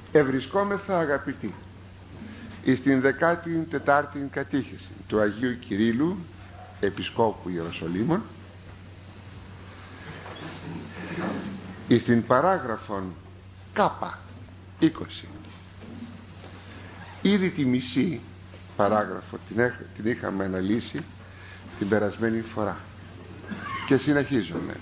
Ευρισκόμεθα, αγαπητοί, στην 14η κατήχηση του Αγίου Κυρίλλου Επισκόπου Ιεροσολύμων, στην παράγραφον Κάπα 20. Ήδη τη μισή παράγραφο την είχαμε αναλύσει την περασμένη φορά και συνεχίζουμε.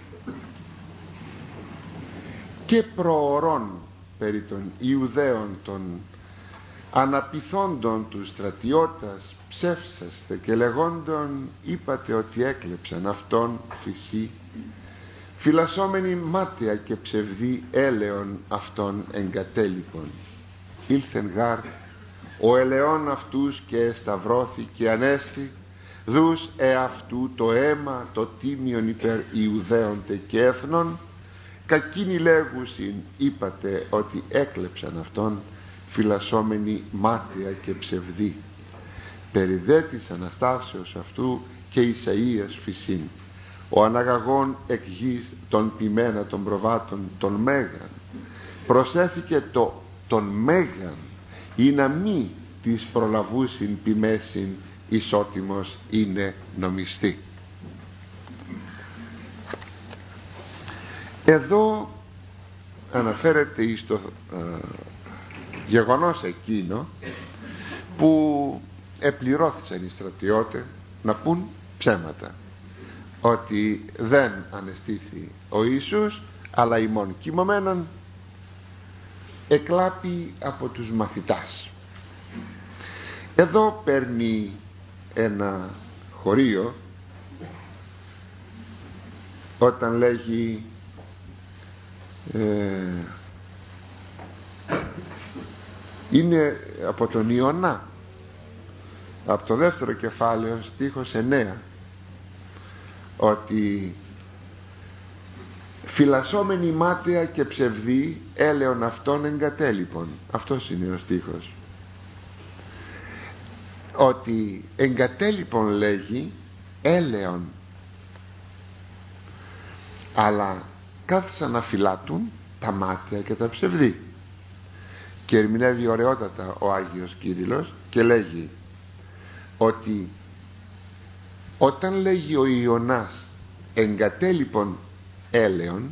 Και προορών περί των Ιουδαίων των αναπηθόντων του στρατιώτας ψεύσαστε και λεγόντων είπατε ότι έκλεψαν αυτόν φυσί, φυλασσόμενοι μάταια και ψευδή έλεον αυτών εγκατέλειπων. Ήλθεν γάρ ο ελαιόν αυτούς και εσταυρώθη και ανέστη, δούς εαυτού το αίμα το τίμιον υπέρ Ιουδαίων και έθνων, κακίνοι λέγουσιν είπατε ότι έκλεψαν αυτόν, φυλασσόμενοι μάταια και ψευδή. Περί δε της Αναστάσεως αυτού και Ισαΐας φυσίν, ο αναγαγών εκ γης των ποιμένα των προβάτων των Μέγαν, προσέθηκε τον Μέγαν ή να μη της προλαβούσιν ποιμέσιν ισότιμος είναι νομιστή. Εδώ αναφέρεται εις το γεγονός εκείνο που επληρώθησαν οι στρατιώτες να πούν ψέματα, ότι δεν ανεστήθη ο Ιησούς αλλά ημών κοιμωμένον εκλάπη από τους μαθητάς. Εδώ παίρνει ένα χωρίο όταν λέγει είναι από τον Ιωνά, από το δεύτερο κεφάλαιο στίχος 9, ότι φυλασσόμενοι μάταια και ψευδή έλεον αυτών εγκατέλειπων. Αυτός είναι ο στίχος, ότι εγκατέλειπον λέγει έλεον, αλλά κάθισαν να φυλάτουν τα μάταια και τα ψευδή. Και ερμηνεύει ωραιότατα ο Άγιος Κύριλλος και λέγει ότι όταν λέγει ο Ιωνάς εγκατέλειπον έλεον,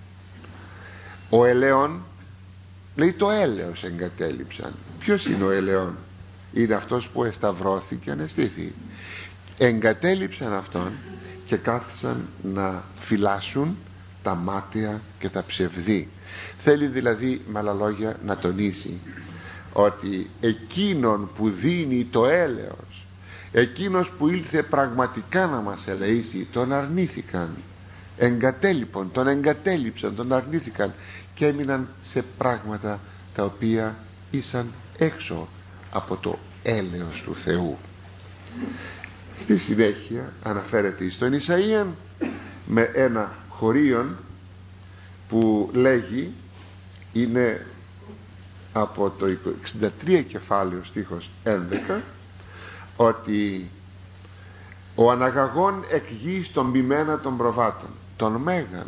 ο ελαιόν λέει το έλεος εγκατέλειψαν. Ποιος είναι ο ελαιόν? Είναι αυτός που εσταυρώθηκε και ανεστήθη. Εγκατέλειψαν αυτόν και κάθισαν να φυλάσσουν τα μάταια και τα ψευδή. Θέλει δηλαδή με άλλα λόγια να τονίσει ότι εκείνον που δίνει το έλεος, εκείνος που ήλθε πραγματικά να μας ελεήσει, τον αρνήθηκαν, εγκατέλειπον, τον εγκατέλειψαν, τον αρνήθηκαν και έμειναν σε πράγματα τα οποία ήσαν έξω από το έλεος του Θεού. Στη συνέχεια αναφέρεται στον Ισαΐαν με ένα χωρίον που λέγει, είναι από το 63 κεφάλαιο στίχος 11, ότι ο αναγαγών εκ γης των ποιμένα των προβάτων, τον Μέγαν,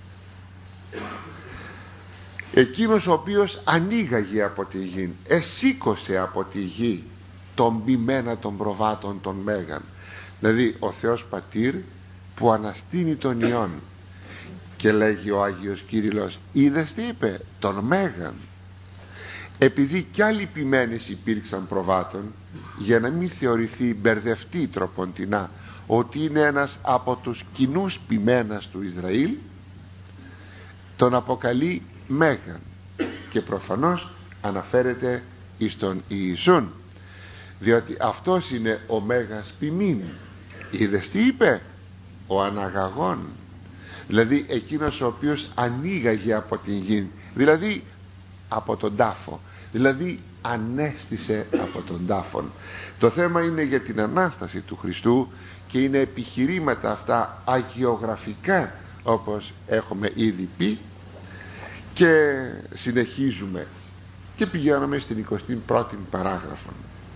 εκείνος ο οποίος ανοίγαγε από τη γη, εσήκωσε από τη γη τον ποιμένα των προβάτων των Μέγαν, δηλαδή ο Θεός Πατήρ που αναστήνει τον Υιόν. Και λέγει ο Άγιος Κύριλλος, είδες τι είπε? Τον Μέγαν. Επειδή κι άλλοι ποιμένες υπήρξαν προβάτων, για να μην θεωρηθεί μπερδευτή τροποντινά ότι είναι ένας από τους κοινούς ποιμένας του Ισραήλ, τον αποκαλεί Μέγαν και προφανώς αναφέρεται εις τον Ιησούν, διότι αυτός είναι ο Μέγας ποιμήν. Είδες τι είπε? Ο αναγαγών, δηλαδή εκείνος ο οποίος ανοίγαγε από την γη, δηλαδή από τον τάφο, δηλαδή ανέστησε από τον τάφον. Το θέμα είναι για την Ανάσταση του Χριστού και είναι επιχειρήματα αυτά αγιογραφικά, όπως έχουμε ήδη πει, και συνεχίζουμε και πηγαίνουμε στην 21η παράγραφο.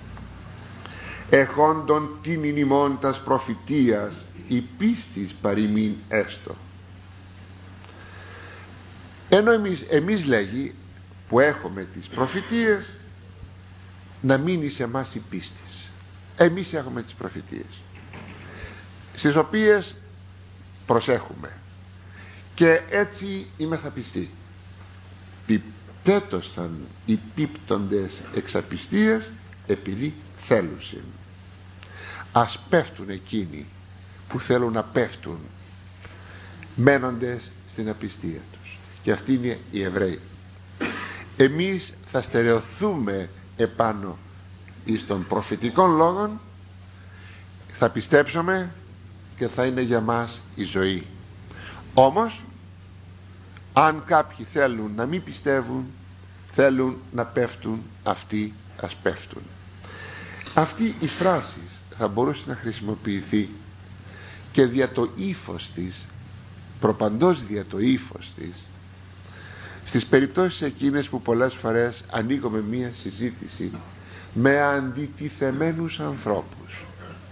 Εχόντων τίμην ημών τας προφητείας η πίστης παροιμήν έστω. Ενώ εμείς λέγει που έχουμε τις προφητείες να μείνει σε εμάς η πίστη. Εμείς έχουμε τις προφητείες στις οποίες προσέχουμε και έτσι είμεθα πιστοί. Πιπτέτωσαν οι πίπτοντες εξαπιστίας επειδή θέλουσιν. Ας πέφτουν εκείνοι που θέλουν να πέφτουν μένοντες στην απιστία τους, και αυτοί είναι οι Εβραίοι. Εμείς θα στερεωθούμε επάνω εις των προφητικών λόγων, θα πιστέψουμε και θα είναι για μας η ζωή. Όμως αν κάποιοι θέλουν να μην πιστεύουν, θέλουν να πέφτουν, αυτοί ας πέφτουν. Αυτή η φράση θα μπορούσε να χρησιμοποιηθεί και δια το ύφος της, προπαντός δια το ύφος της, στις περιπτώσεις εκείνες που πολλές φορές ανοίγουμε μία συζήτηση με αντιτιθεμένους ανθρώπους.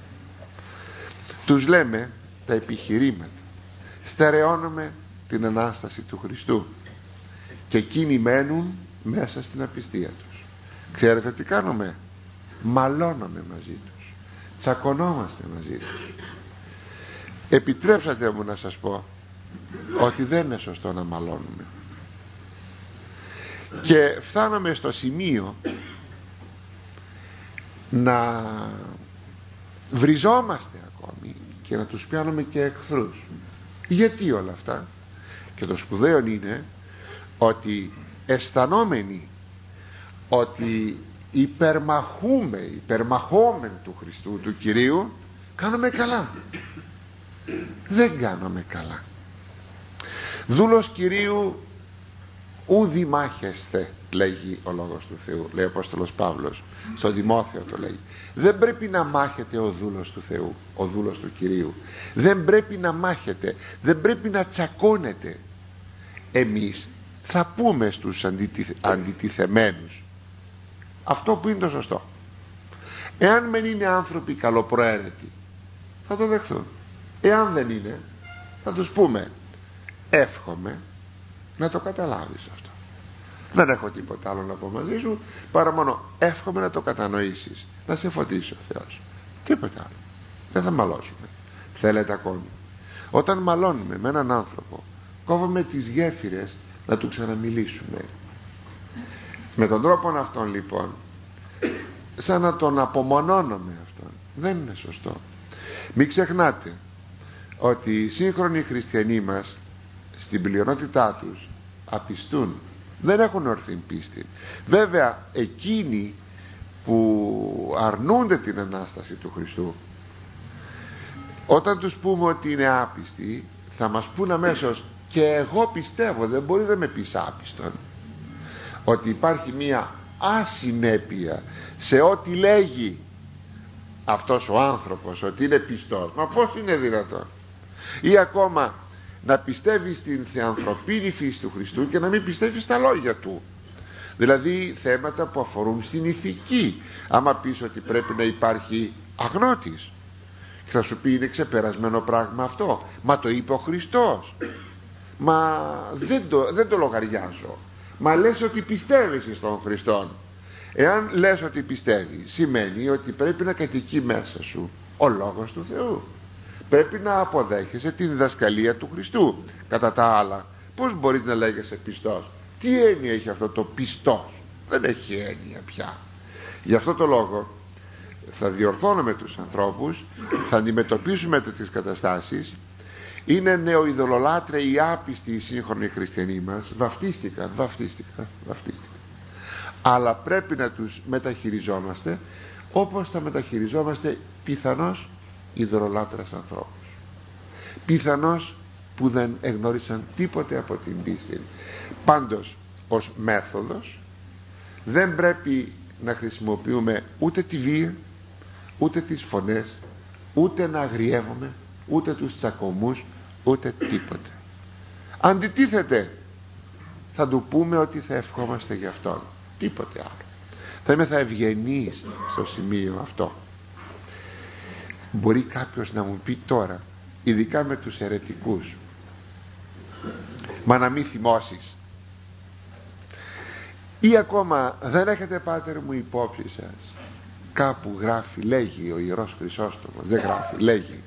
Τους λέμε τα επιχειρήματα, στερεώνουμε την Ανάσταση του Χριστού και εκείνοι μένουν μέσα στην απιστία τους. Ξέρετε τι κάνουμε? Μαλώνουμε μαζί τους, τσακωνόμαστε μαζί τους. Επιτρέψατε μου να σας πω ότι δεν είναι σωστό να μαλώνουμε, και φτάνουμε στο σημείο να βριζόμαστε ακόμη και να τους πιάνουμε και εχθρούς. Γιατί όλα αυτά? Και το σπουδαίο είναι ότι αισθανόμενοι ότι υπερμαχόμεν του Χριστού, του Κυρίου, κάνουμε καλά. Δεν κάνουμε καλά. Δούλος Κυρίου ουδη μάχεσθε, λέγει ο Λόγος του Θεού, λέει ο Απόστολος Παύλος στο Τιμόθεο, το λέει. Δεν πρέπει να μάχεται ο δούλος του Θεού, ο δούλος του Κυρίου. Δεν πρέπει να μάχεται, δεν πρέπει να τσακώνεται. Εμείς θα πούμε στους αντιτιθεμένους αυτό που είναι το σωστό. Εάν μεν είναι άνθρωποι καλοπροαίρετοι, θα το δεχθούν. Εάν δεν είναι, θα τους πούμε εύχομαι να το καταλάβεις αυτό. Δεν έχω τίποτα άλλο να πω μαζί σου παρά μόνο εύχομαι να το κατανοήσεις, να σε φωτίσει ο Θεός. Τίποτα άλλο. Δεν θα μαλώσουμε. Θέλετε ακόμη? Όταν μαλώνουμε με έναν άνθρωπο, κόβουμε τις γέφυρες να του ξαναμιλήσουμε. Με τον τρόπο αυτόν λοιπόν, σαν να τον απομονώνουμε αυτόν. Δεν είναι σωστό. Μην ξεχνάτε ότι οι σύγχρονοι χριστιανοί μας στην πλειονότητά τους απιστούν, δεν έχουν ορθή πίστη. Βέβαια εκείνοι που αρνούνται την Ανάσταση του Χριστού, όταν τους πούμε ότι είναι άπιστοι, θα μας πούν αμέσως και εγώ πιστεύω. Δεν μπορεί να με πεις άπιστον. Ότι υπάρχει μία ασυνέπεια σε ό,τι λέγει αυτός ο άνθρωπος ότι είναι πιστός. Μα πώς είναι δυνατόν? Ή ακόμα να πιστεύει στην θεανθρωπίνη φύση του Χριστού και να μην πιστεύει στα λόγια του, δηλαδή θέματα που αφορούν στην ηθική. Άμα πεις ότι πρέπει να υπάρχει αγνώτης, και θα σου πει είναι ξεπερασμένο πράγμα αυτό, μα το είπε ο Χριστός, μα δεν το λογαριάζω. Μα λες ότι πιστεύεις στον Χριστόν. Εάν λες ότι πιστεύεις, σημαίνει ότι πρέπει να κατοικεί μέσα σου ο Λόγος του Θεού. Πρέπει να αποδέχεσαι τη διδασκαλία του Χριστού. Κατά τα άλλα, πώς μπορείς να λέγεσαι πιστός? Τι έννοια έχει αυτό το πιστός? Δεν έχει έννοια πια. Γι' αυτό το λόγο θα διορθώνουμε τους ανθρώπους, θα αντιμετωπίσουμε τις καταστάσεις. Είναι νεοειδωλολάτρες οι άπιστοι οι σύγχρονοι χριστιανοί μας, βαφτίστηκαν. Αλλά πρέπει να τους μεταχειριζόμαστε όπως θα μεταχειριζόμαστε πιθανώς ειδωλολάτρες ανθρώπους, πιθανώς που δεν εγνώρισαν τίποτε από την πίστη. Πάντως ως μέθοδος δεν πρέπει να χρησιμοποιούμε ούτε τη βία, ούτε τις φωνές, ούτε να αγριεύουμε, ούτε τους τσακωμούς, ούτε τίποτε. Αντιτίθεται, θα του πούμε ότι θα ευχόμαστε για αυτόν, τίποτε άλλο. Θα ευγενείς στο σημείο αυτό. Μπορεί κάποιος να μου πει τώρα, ειδικά με τους αιρετικούς, μα να μην θυμώσεις. Ή ακόμα δεν έχετε, πάτερ μου, υπόψη σας, κάπου γράφει, λέγει ο Ιερός Χρυσόστομος, δεν γράφει, λέγει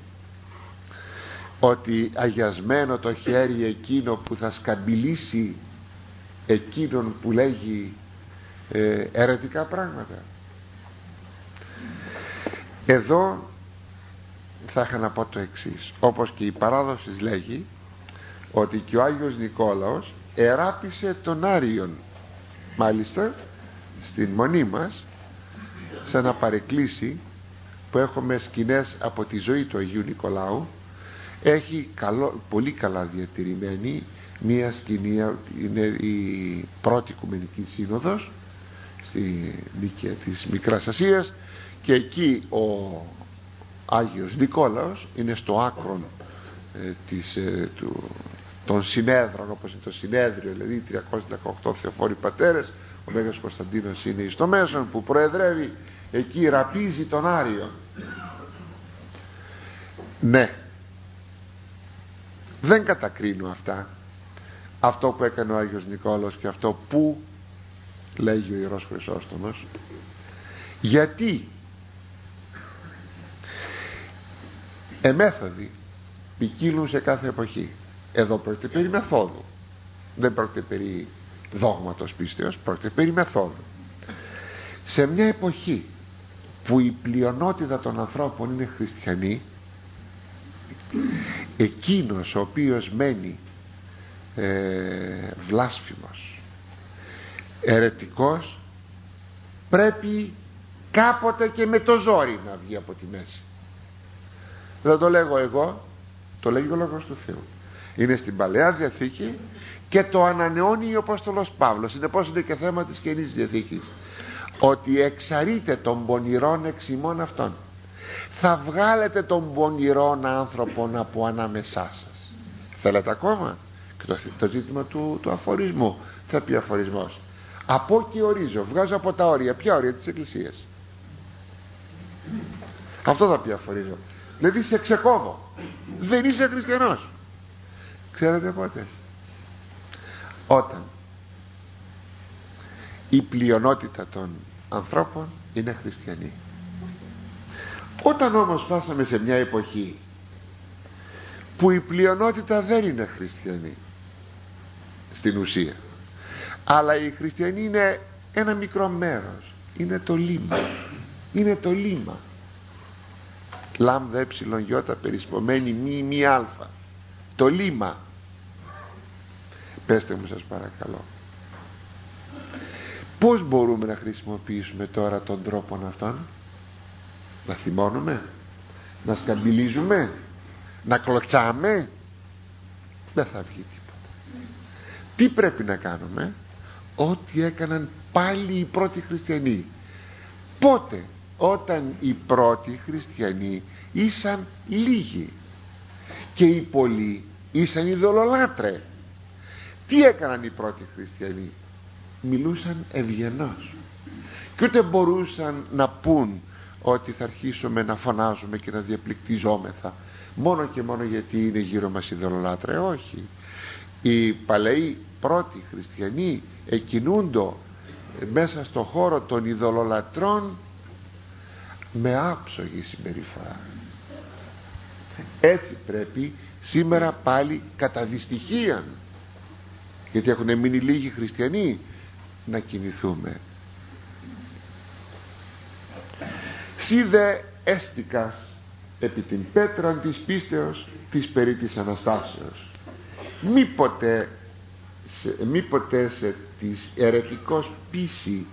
ότι αγιασμένο το χέρι εκείνο που θα σκαμπιλήσει εκείνον που λέγει αιρετικά πράγματα. Εδώ θα είχα να πω το εξής: όπως και η παράδοση λέγει ότι και ο Άγιος Νικόλαος εράπησε τον Άριον. Μάλιστα στην μονή μας, σε ένα παρεκκλήσι που έχουμε σκηνές από τη ζωή του Αγίου Νικολάου, έχει πολύ καλά διατηρημένη μία σκηνή, είναι η πρώτη Οικουμενική Σύνοδος στη Νίκαια της Μικράς Ασίας, και εκεί ο Άγιος Νικόλαος είναι στο άκρο των συνέδρων, όπως είναι το συνέδριο, δηλαδή 318 θεοφόροι πατέρες, ο Μέγας Κωνσταντίνος είναι στο μέσον που προεδρεύει, εκεί ραπίζει τον Άριο. Ναι, δεν κατακρίνω αυτό που έκανε ο Άγιος Νικόλαος και αυτό που λέγει ο Ιερός Χρυσόστομος, γιατί εμέθοδοι ποικίλουν σε κάθε εποχή. Εδώ πρόκειται περί μεθόδου, δεν πρόκειται περί δόγματος πίστεως, πρόκειται περί μεθόδου. Σε μια εποχή που η πλειονότητα των ανθρώπων είναι χριστιανοί, εκείνος ο οποίος μένει βλάσφημος, αιρετικός, πρέπει κάποτε και με το ζόρι να βγει από τη μέση. Δεν το λέγω εγώ, το λέγει ο Λόγος του Θεού. Είναι στην Παλαιά Διαθήκη και το ανανεώνει ο Απόστολος Παύλος. Συνεπώς είναι και θέμα της Καινής Διαθήκης, ότι εξαρείτε των πονηρών εξ ημών αυτών. Θα βγάλετε τον πονηρόν άνθρωπον από ανάμεσά σας. Θέλετε ακόμα? Και το ζήτημα του αφορισμού. Θα πει αφορισμός: από και ορίζω, βγάζω από τα όρια. Ποια όρια? Της Εκκλησίας. Αυτό θα πει αφορίζω. Δηλαδή σε ξεκόβω, δεν είσαι χριστιανός. Ξέρετε πότε? Όταν η πλειονότητα των ανθρώπων είναι χριστιανοί. Όταν όμως φτάσαμε σε μια εποχή που η πλειονότητα δεν είναι χριστιανοί στην ουσία, αλλά οι χριστιανοί είναι ένα μικρό μέρος, είναι το λίμα, είναι το λίμα, λάμδα έψιλον γιώτα περισπομένη μη αλφα, το λίμα. Πέστε μου σας παρακαλώ, πώς μπορούμε να χρησιμοποιήσουμε τώρα τον τρόπο αυτόν? Να θυμώνουμε, να σκαμπιλίζουμε, να κλωτσάμε? Δεν θα βγει τίποτα. Τι πρέπει να κάνουμε? Ό,τι έκαναν πάλι οι πρώτοι χριστιανοί. Πότε? Όταν οι πρώτοι χριστιανοί ήσαν λίγοι και οι πολλοί ήσαν ειδωλολάτρε. Τι έκαναν οι πρώτοι χριστιανοί? Μιλούσαν ευγενώς και ούτε μπορούσαν να πούν ότι θα αρχίσουμε να φωνάζουμε και να διαπληκτιζόμεθα μόνο και μόνο γιατί είναι γύρω μας ειδωλολάτρε. Όχι, οι παλαιοί πρώτοι χριστιανοί εκκινούντο μέσα στο χώρο των ειδωλολατρών με άψογη συμπεριφορά. Έτσι πρέπει σήμερα πάλι κατά δυστυχίαν, γιατί έχουν μείνει λίγοι χριστιανοί, να κινηθούμε. Σύ δε έστικας επί την πέτραν της πίστεως της περί της Αναστάσεως. Μήποτε σε της αιρετικός πίση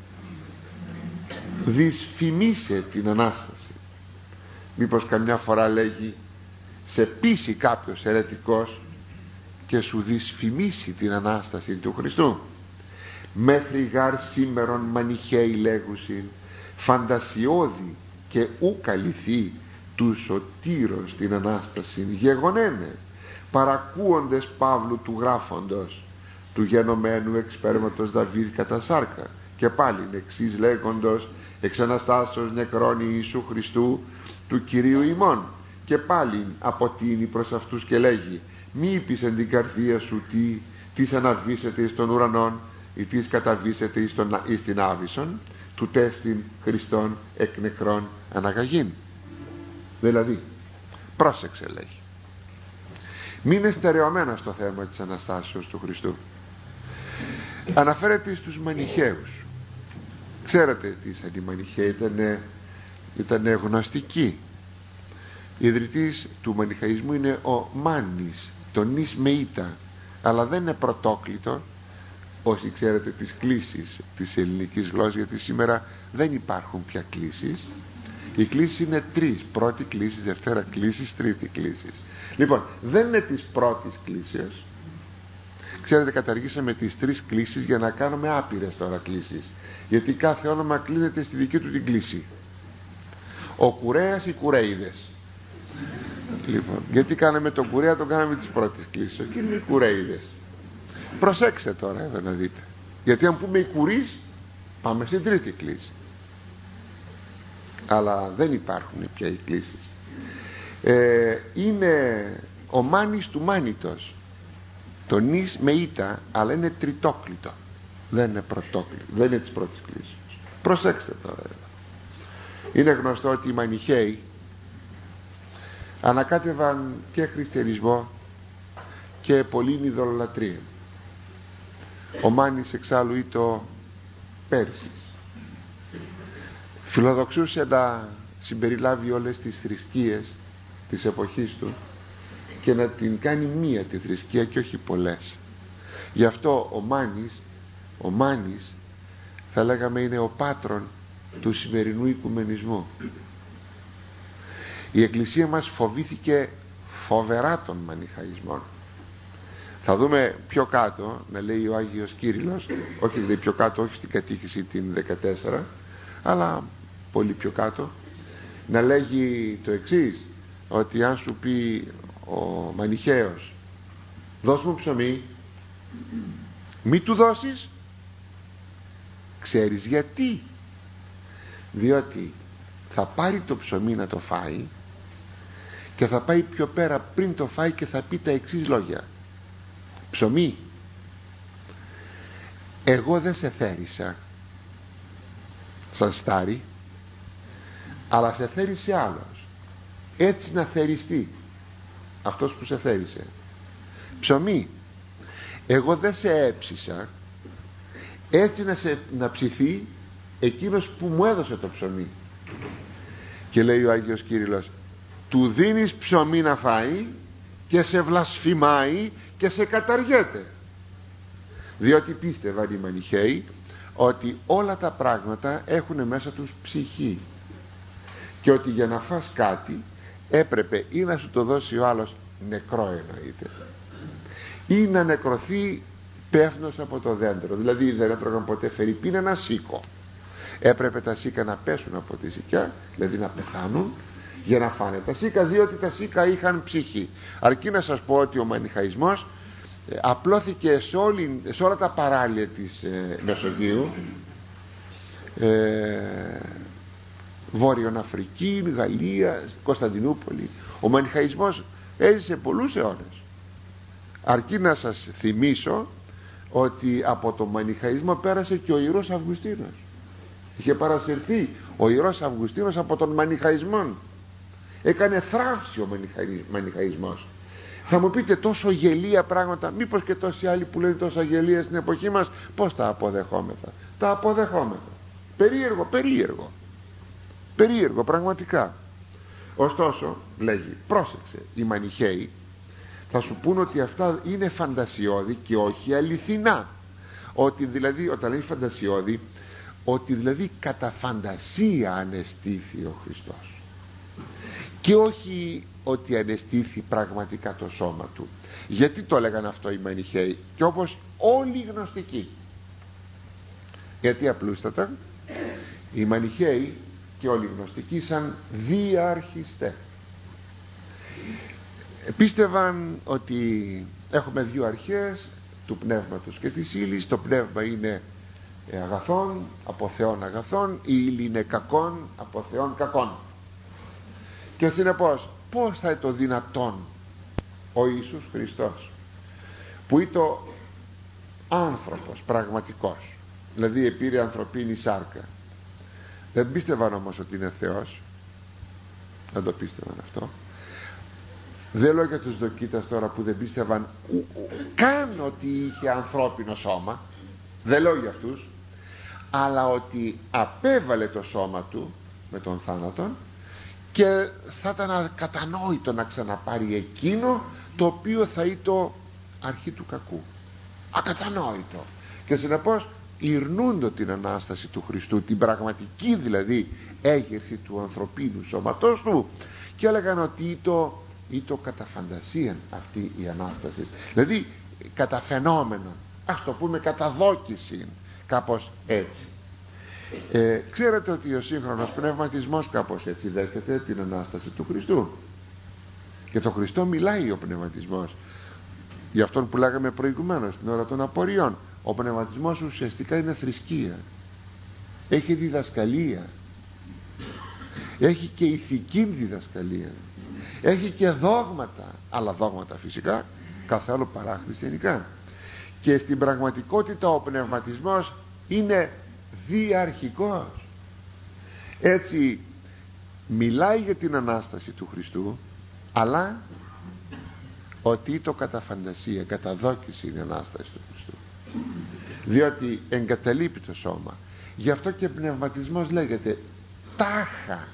δυσφημίσε την Ανάσταση. Μήπως καμιά φορά λέγει σε πείσει κάποιος αιρετικός και σου δυσφημίσει την Ανάσταση του Χριστού? Μέχρι γάρ σήμερον μανιχαίοι λέγουσιν φαντασιώδη και ου καλυφθεί του σωτήρος την Ανάσταση γεγονένε, παρακούοντες Παύλου του γράφοντος του γενομένου εξπέρματος Δαβίδ κατά σάρκα, και πάλιν εξής λέγοντος εξ Αναστάσεως νεκρών Ιησού Χριστού του Κυρίου ημών, και πάλιν αποτείνει προς αυτούς και λέγει: μη είπεις εν την καρδία σου τι αναβήσετε εις των ουρανών, ή της καταβήσεται εις την Άβυσσον, του τέστην Χριστόν εκ νεκρών αναγαγήν. Δηλαδή, πρόσεξε, λέγει, μην είναι στερεωμένο στο θέμα της Αναστάσεως του Χριστού. Αναφέρεται στους Μανιχαίους. Ξέρετε τι ήταν οι Μανιχαίοι? Ήταν γνωστικοί. Ιδρυτής του Μανιχαϊσμού είναι ο Μάνης, το νης με ήτα, αλλά δεν είναι πρωτόκλητο. Όσοι ξέρετε τις κλίσεις της ελληνικής γλώσσας, γιατί σήμερα δεν υπάρχουν πια κλίσεις. Οι κλίσεις είναι τρεις: πρώτη κλίση, δευτέρα κλίση, τρίτη κλίση. Λοιπόν, δεν είναι της πρώτης κλίσεως. Ξέρετε, καταργήσαμε τις τρεις κλίσεις για να κάνουμε άπειρες τώρα κλίσεις, γιατί κάθε όνομα κλείνεται στη δική του την κλίση. Ο Κουρέας, οι Κουρέιδες. Λοιπόν, γιατί κάναμε τον Κουρέα, τον κάναμε της πρώτης κλίσης, και είναι οι Κουρέιδες. Προσέξτε τώρα εδώ να δείτε, γιατί αν πούμε οι Κουρείς, πάμε στην τρίτη κλίση. Αλλά δεν υπάρχουν πια οι κλίσεις. Είναι ο Μάνης του Μάνητος, το νης με ήτα, αλλά είναι τριτόκλητο, δεν είναι πρωτόκλητο, δεν είναι της πρώτης κλίσης. Προσέξτε τώρα εδώ. Είναι γνωστό ότι οι Μανιχαίοι ανακάτευαν και χριστιανισμό και πολλήν ειδωλολατρία. Ο Μάνης εξάλλου ήτο Πέρσης, φιλοδοξούσε να συμπεριλάβει όλες τις θρησκείες της εποχής του και να την κάνει μία τη θρησκεία και όχι πολλές. Γι' αυτό ο Μάνης θα λέγαμε είναι ο πάτρον του σημερινού οικουμενισμού. Η Εκκλησία μας φοβήθηκε φοβερά των Μανιχαϊσμών. Θα δούμε πιο κάτω να λέει ο Άγιος Κύριλλος, όχι δηλαδή πιο κάτω, όχι στην κατήχηση την 14, αλλά πολύ πιο κάτω, να λέγει το εξής, ότι αν σου πει ο Μανιχαίος δώσ' μου ψωμί, μη του δώσεις. Ξέρεις γιατί? Διότι θα πάρει το ψωμί να το φάει και θα πάει πιο πέρα πριν το φάει και θα πει τα εξής λόγια: ψωμί, εγώ δεν σε θέρισα σαν στάρι, αλλά σε θέρισε άλλος, έτσι να θεριστεί αυτός που σε θέρισε. Ψωμί, εγώ δεν σε έψισα, έτσι να ψηθεί εκείνος που μου έδωσε το ψωμί. Και λέει ο Άγιος Κύριλλος, του δίνεις ψωμί να φάει και σε βλασφημάει και σε καταργέται, διότι πίστευαν οι Μανιχαίοι ότι όλα τα πράγματα έχουν μέσα τους ψυχή και ότι για να φας κάτι έπρεπε ή να σου το δώσει ο άλλος νεκρό, εννοείται, ή να νεκρωθεί πέφτοντας από το δέντρο. Δηλαδή δεν έτρωγαν ποτέ φερρυπίν ένα σίκο, έπρεπε τα σίκα να πέσουν από τη σικιά, δηλαδή να πεθάνουν, για να φάνε τα σίκα, διότι τα σίκα είχαν ψυχή. Αρκεί να σας πω ότι ο Μανιχαϊσμός απλώθηκε σε όλα τα παράλια της Μεσογείου, Βόρειον Αφρική, Γαλλία, Κωνσταντινούπολη. Ο Μανιχαϊσμός έζησε πολλούς αιώνες. Αρκεί να σας θυμίσω ότι από τον Μανιχαϊσμό πέρασε και ο Ιερός Αυγουστίνος. Είχε παρασυρθεί ο Ιερός Αυγουστίνος από τον Μανιχαϊσμό. Έκανε θράψη ο Μανιχαϊσμός. Θα μου πείτε, τόσο γελία πράγματα, μήπως και τόσοι άλλοι που λένε τόσα γελία στην εποχή μας, πώς τα αποδεχόμεθα? Τα αποδεχόμεθα. Περίεργο πραγματικά. Ωστόσο, λέγει, πρόσεξε, οι Μανιχαίοι θα σου πούν ότι αυτά είναι φαντασιώδη και όχι αληθινά. Ότι δηλαδή, όταν λέει φαντασιώδη, ότι δηλαδή κατά φαντασία ανεστήθη ο Χριστός και όχι ότι ανεστήθη πραγματικά το σώμα του. Γιατί το έλεγαν αυτό οι Μανιχαίοι και όπως όλοι οι γνωστικοί? Γιατί απλούστατα οι Μανιχαίοι και όλοι οι γνωστικοί σαν διαρχιστές πίστευαν ότι έχουμε δύο αρχές του πνεύματος και της ύλης. Το πνεύμα είναι αγαθών, από Θεόν αγαθών, η ύλη είναι κακών, από Θεόν κακών. Και συνεπώς πώς θα είναι το δυνατόν ο Ιησούς Χριστός, που ήταν άνθρωπος πραγματικός, δηλαδή επήρε ανθρωπίνη σάρκα, δεν πίστευαν όμως ότι είναι Θεός, δεν το πίστευαν αυτό. Δεν λέω για τους δοκίτας τώρα που δεν πίστευαν καν ότι είχε ανθρώπινο σώμα, δεν λέω για αυτούς, αλλά ότι απέβαλε το σώμα του με τον θάνατον, και θα ήταν ακατανόητο να ξαναπάρει εκείνο το οποίο θα ήταν αρχή του κακού, ακατανόητο. Και συνεπώς ειρνούντο την Ανάσταση του Χριστού, την πραγματική δηλαδή έγερση του ανθρωπίνου σώματός του, και έλεγαν ότι ήταν κατά φαντασίαν αυτή η Ανάσταση, δηλαδή κατά φαινόμενο, ας το πούμε κατά δόκιση, κάπως έτσι. Ξέρετε ότι ο σύγχρονος πνευματισμός κάπως έτσι δέχεται την Ανάσταση του Χριστού, και το Χριστό μιλάει ο πνευματισμός, για αυτόν που λέγαμε προηγουμένως την ώρα των απορριών. Ο πνευματισμός ουσιαστικά είναι θρησκεία, έχει διδασκαλία, έχει και ηθική διδασκαλία, έχει και δόγματα, αλλά δόγματα φυσικά καθόλου παρά χριστιανικά. Και στην πραγματικότητα ο πνευματισμός είναι διαρχικός. Έτσι μιλάει για την Ανάσταση του Χριστού, αλλά ότι το κατά φαντασία, κατά δόκιση είναι η Ανάσταση του Χριστού, διότι εγκαταλείπει το σώμα. Γι' αυτό και πνευματισμός λέγεται τάχα,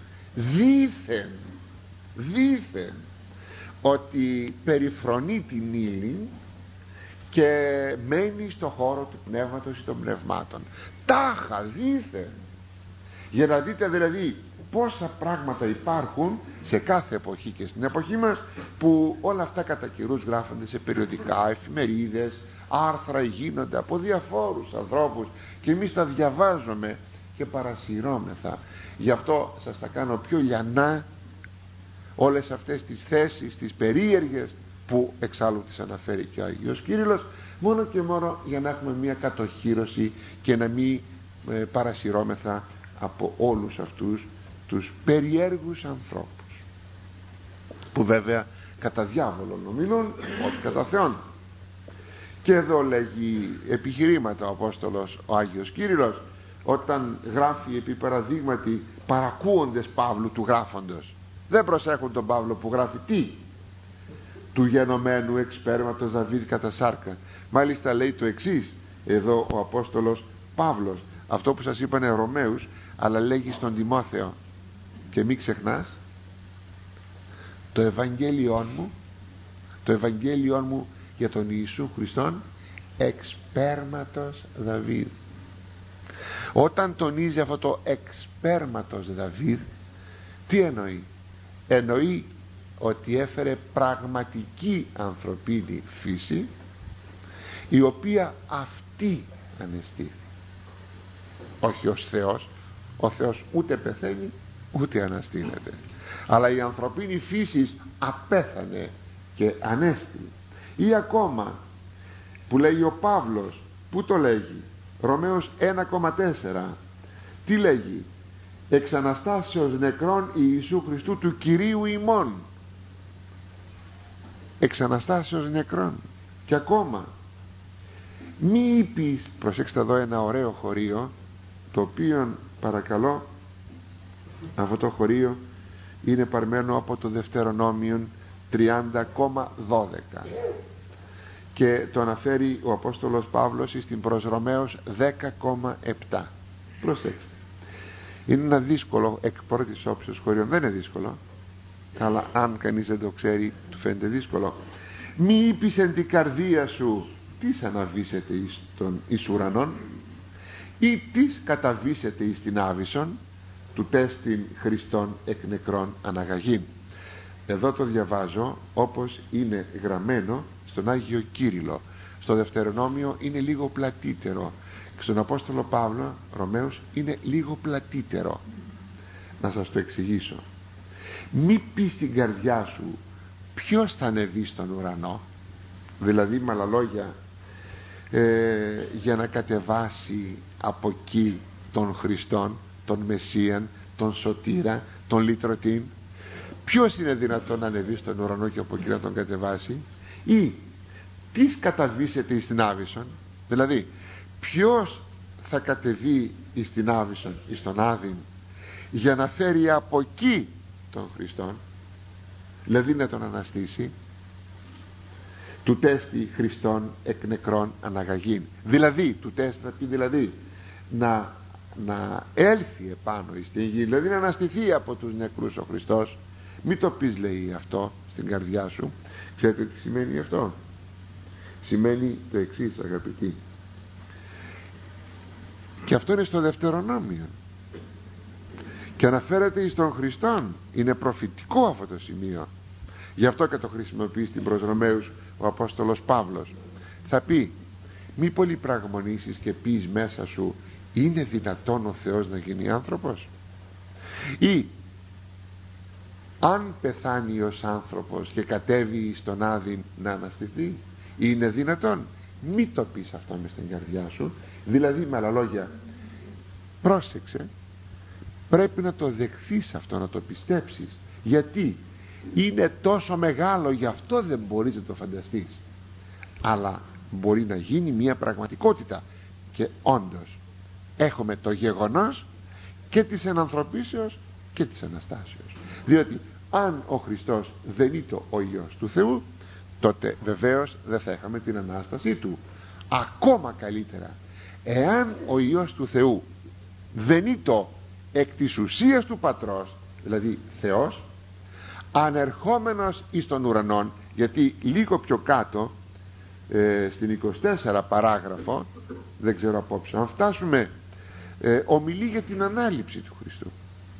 δήθεν, ότι περιφρονεί την ύλη και μένει στο χώρο του πνεύματος ή των πνευμάτων. Τάχα, δήθεν. Για να δείτε δηλαδή πόσα πράγματα υπάρχουν σε κάθε εποχή και στην εποχή μας, που όλα αυτά κατά καιρούς γράφονται σε περιοδικά, εφημερίδες, άρθρα γίνονται από διαφόρους ανθρώπους και εμείς τα διαβάζουμε και παρασυρώμεθα. Γι' αυτό σας τα κάνω πιο λιανά όλες αυτές τις θέσεις, τις περίεργες, που εξάλλου τις αναφέρει και ο Άγιος Κύριλλος, μόνο και μόνο για να έχουμε μια κατοχύρωση και να μην παρασυρώμεθα από όλους αυτούς τους περιέργους ανθρώπους, που βέβαια κατά διάβολον ομιλούν, όχι κατά Θεόν. Και εδώ λέγει επιχειρήματα ο Απόστολος ο Άγιος Κύριλλος, όταν γράφει επί παραδείγματι παρακούοντες Παύλου του γράφοντος. Δεν προσέχουν τον Παύλο που γράφει τι? Του γενομένου εξπέρματος Δαβίδ κατά σάρκα. Μάλιστα λέει το εξής εδώ ο Απόστολος Παύλος, αυτό που σας είπανε Ρωμαίους, αλλά λέγει στον Τιμόθεο, και μην ξεχνάς το Ευαγγέλιόν μου για τον Ιησού Χριστόν εξπέρματος Δαβίδ. Όταν τονίζει αυτό το εξπέρματος Δαβίδ, τι εννοεί? Εννοεί ότι έφερε πραγματική ανθρωπίνη φύση, η οποία αυτή ανεστήθη, όχι ως Θεός. Ο Θεός ούτε πεθαίνει ούτε αναστήνεται, αλλά η ανθρωπίνη φύση απέθανε και ανέστη. Ή ακόμα που λέγει ο Παύλος, που το λέγει? Ρωμαίος 1,4. τι λέγει? Εξ Αναστάσεως νεκρών Ιησού Χριστού του Κυρίου ημών. Εξ Αναστάσεως νεκρών. Και ακόμα μη είπεις, προσέξτε εδώ ένα ωραίο χωρίο, το οποίο παρακαλώ, αυτό το χωρίο είναι παρμένο από το Δευτερονόμιον 30,12 και το αναφέρει ο Απόστολος Παύλος στην προς Ρωμαίους 10,7. προσέξτε, είναι ένα δύσκολο εκ πρώτης όψεως χωρίο, δεν είναι δύσκολο, αλλά αν κανείς δεν το ξέρει του φαίνεται δύσκολο. Μη είπεις εν την καρδία σου, τις αναβήσετε εις ουρανών, ή τις καταβήσετε εις την άβυσσον, του τέστην Χριστόν εκ νεκρών αναγαγήν. Εδώ το διαβάζω όπως είναι γραμμένο στον Άγιο Κύριλλο. Στο Δευτερονόμιο είναι λίγο πλατύτερο, και στον Απόστολο Παύλο Ρωμαίους είναι λίγο πλατύτερο. Να σας το εξηγήσω. Μη πεις στην καρδιά σου ποιος θα ανεβεί στον ουρανό, δηλαδή με άλλα λόγια, για να κατεβάσει από εκεί τον Χριστόν, τον Μεσσίαν, τον Σωτήρα, τον Λυτρωτήν. Ποιος είναι δυνατόν να ανεβεί στον ουρανό και από εκεί να τον κατεβάσει? Ή τις καταβήσετε εις την άβυσσον, Δηλαδή ποιος θα κατεβεί εις την Άβυσσον, εις τον Άδην, για να φέρει από εκεί τον Χριστόν, δηλαδή να τον αναστήσει? Του τέστη Χριστόν εκ νεκρών αναγαγήν. Δηλαδή του τέστη θα πει δηλαδή να έλθει επάνω στην γη, δηλαδή να αναστηθεί από τους νεκρούς ο Χριστός. Μην το πεις, λέει, αυτό στην καρδιά σου. Ξέρετε τι σημαίνει αυτό? Σημαίνει το εξής, αγαπητοί, και αυτό είναι στο Δευτερονόμιο και αναφέρεται εις τον Χριστόν. Είναι προφητικό αυτό το σημείο, γι' αυτό και το χρησιμοποιεί στην προς Ρωμαίους ο Απόστολος Παύλος. Θα πει: μη πολύ πραγμονήσεις και πεις μέσα σου, είναι δυνατόν ο Θεός να γίνει άνθρωπος? Ή αν πεθάνει ως άνθρωπος και κατέβει στον Άδη να αναστηθεί, είναι δυνατόν? Μη το πεις αυτό μες στην καρδιά σου. Δηλαδή, με άλλα λόγια, πρόσεξε, πρέπει να το δεχθείς αυτό, να το πιστέψεις. Γιατί είναι τόσο μεγάλο, γι' αυτό δεν μπορείς να το φανταστείς, αλλά μπορεί να γίνει μια πραγματικότητα. Και όντως έχουμε το γεγονός και της ενανθρωπίσεως και της Αναστάσεως. Διότι αν ο Χριστός δεν ήταν ο Υιός του Θεού, τότε βεβαίως δεν θα είχαμε την Ανάστασή του. Ακόμα καλύτερα, εάν ο Υιός του Θεού δεν ήταν εκ της ουσίας του Πατρός, δηλαδή Θεός, ανερχόμενος εις των ουρανών, γιατί λίγο πιο κάτω στην 24 παράγραφο, δεν ξέρω απόψε αν φτάσουμε, ομιλεί για την ανάληψη του Χριστού.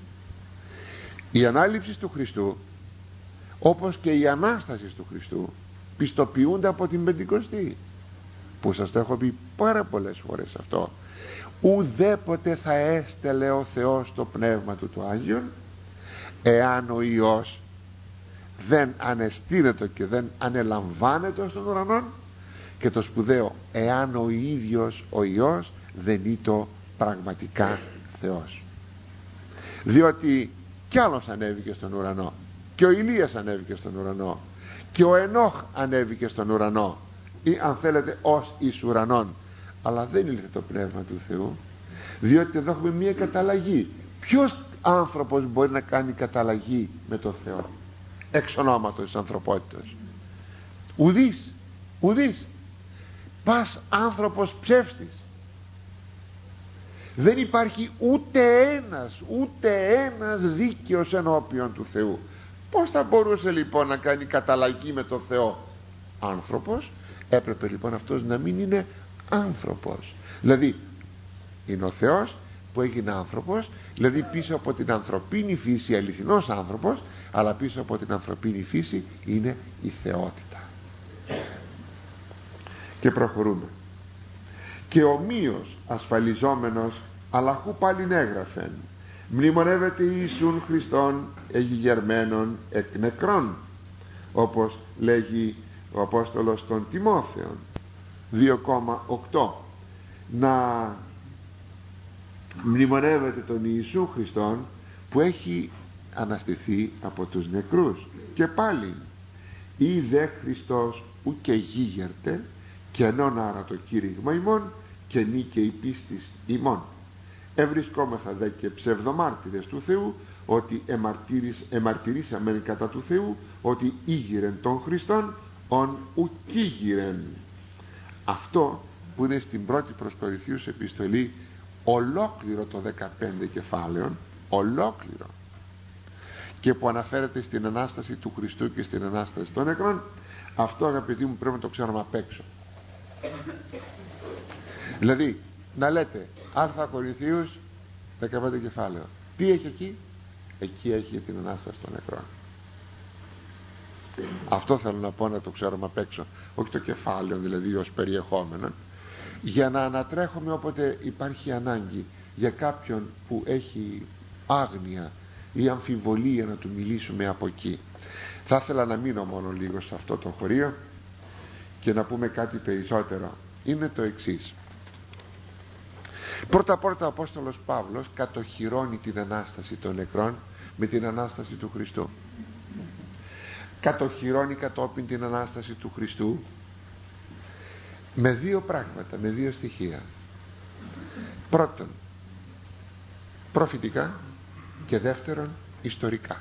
Η ανάληψη του Χριστού, όπως και η Ανάσταση του Χριστού, πιστοποιούνται από την Πεντηκοστή, που σας το έχω πει πάρα πολλές φορές αυτό. Ουδέποτε θα έστελε ο Θεός το πνεύμα του το Άγιον, εάν ο Υιός δεν ανεστήνεται και δεν ανελαμβάνεται στον ουρανόν, και το σπουδαίο, εάν ο ίδιος ο Υιός δεν είναι πραγματικά Θεός. Διότι κι άλλος ανέβηκε στον ουρανό, και ο Ηλίας ανέβηκε στον ουρανό, και ο Ενώχ ανέβηκε στον ουρανό, ή αν θέλετε ως εις ουρανών, αλλά δεν ήλθε το Πνεύμα του Θεού. Διότι εδώ έχουμε μια καταλλαγή. Ποιος άνθρωπος μπορεί να κάνει καταλλαγή με τον Θεό εξ ονόματος της ανθρωπότητας? Ουδής. Πας άνθρωπος ψεύστης. Δεν υπάρχει ούτε ένας δίκαιος ενώπιον του Θεού. Πώς θα μπορούσε λοιπόν να κάνει καταλλαγή με τον Θεό άνθρωπος? Έπρεπε λοιπόν αυτός να μην είναι άνθρωπος. Δηλαδή είναι ο Θεός που έγινε άνθρωπος, δηλαδή πίσω από την ανθρωπίνη φύση αληθινός άνθρωπος, αλλά πίσω από την ανθρωπίνη φύση είναι η θεότητα. Και προχωρούμε. Και ομοίως ασφαλιζόμενος, αλλά χου πάλιν έγραφεν, μνημονεύεται Ιησούν Χριστόν εγιγερμένων εκ νεκρών, όπως λέγει ο Απόστολος των Τιμόθεων 2,8, να μνημονεύεται τον Ιησού Χριστόν που έχει αναστηθεί από τους νεκρούς. Και πάλι ή δε Χριστός ουκ γίγερτε, και ενών άρα το κήρυγμα ημών, και νίκη η πίστης ημών. Ευρισκόμεθα δε και ψευδομάρτυρες του Θεού, ότι εμαρτυρήσαμεν κατά του Θεού, ότι ήγηρεν τον Χριστόν ον ουκήγηρεν. Αυτό που είναι στην πρώτη προς Κορινθίους επιστολή, ολόκληρο το 15 κεφάλαιο, ολόκληρο, και που αναφέρεται στην Ανάσταση του Χριστού και στην Ανάσταση των νεκρών, αυτό αγαπητοί μου πρέπει να το ξέρουμε απ' έξω. Δηλαδή να λέτε Α Κορινθίους 15 κεφάλαιο, τι έχει εκεί? Εκεί έχει την Ανάσταση των νεκρών. Αυτό θέλω να πω, να το ξέρουμε απ' έξω, όχι το κεφάλαιο δηλαδή ως περιεχόμενο, για να ανατρέχουμε όποτε υπάρχει ανάγκη για κάποιον που έχει άγνοια ή αμφιβολία, να του μιλήσουμε από εκεί. Θα ήθελα να μείνω μόνο λίγο σε αυτό το χωρίο και να πούμε κάτι περισσότερο. Είναι το εξής. Πρώτα ο Απόστολος Παύλος κατοχυρώνει την Ανάσταση των νεκρών με την Ανάσταση του Χριστού. Κατοχυρώνει κατόπιν την Ανάσταση του Χριστού με δύο πράγματα, με δύο στοιχεία. Πρώτον, προφητικά, και δεύτερον, ιστορικά.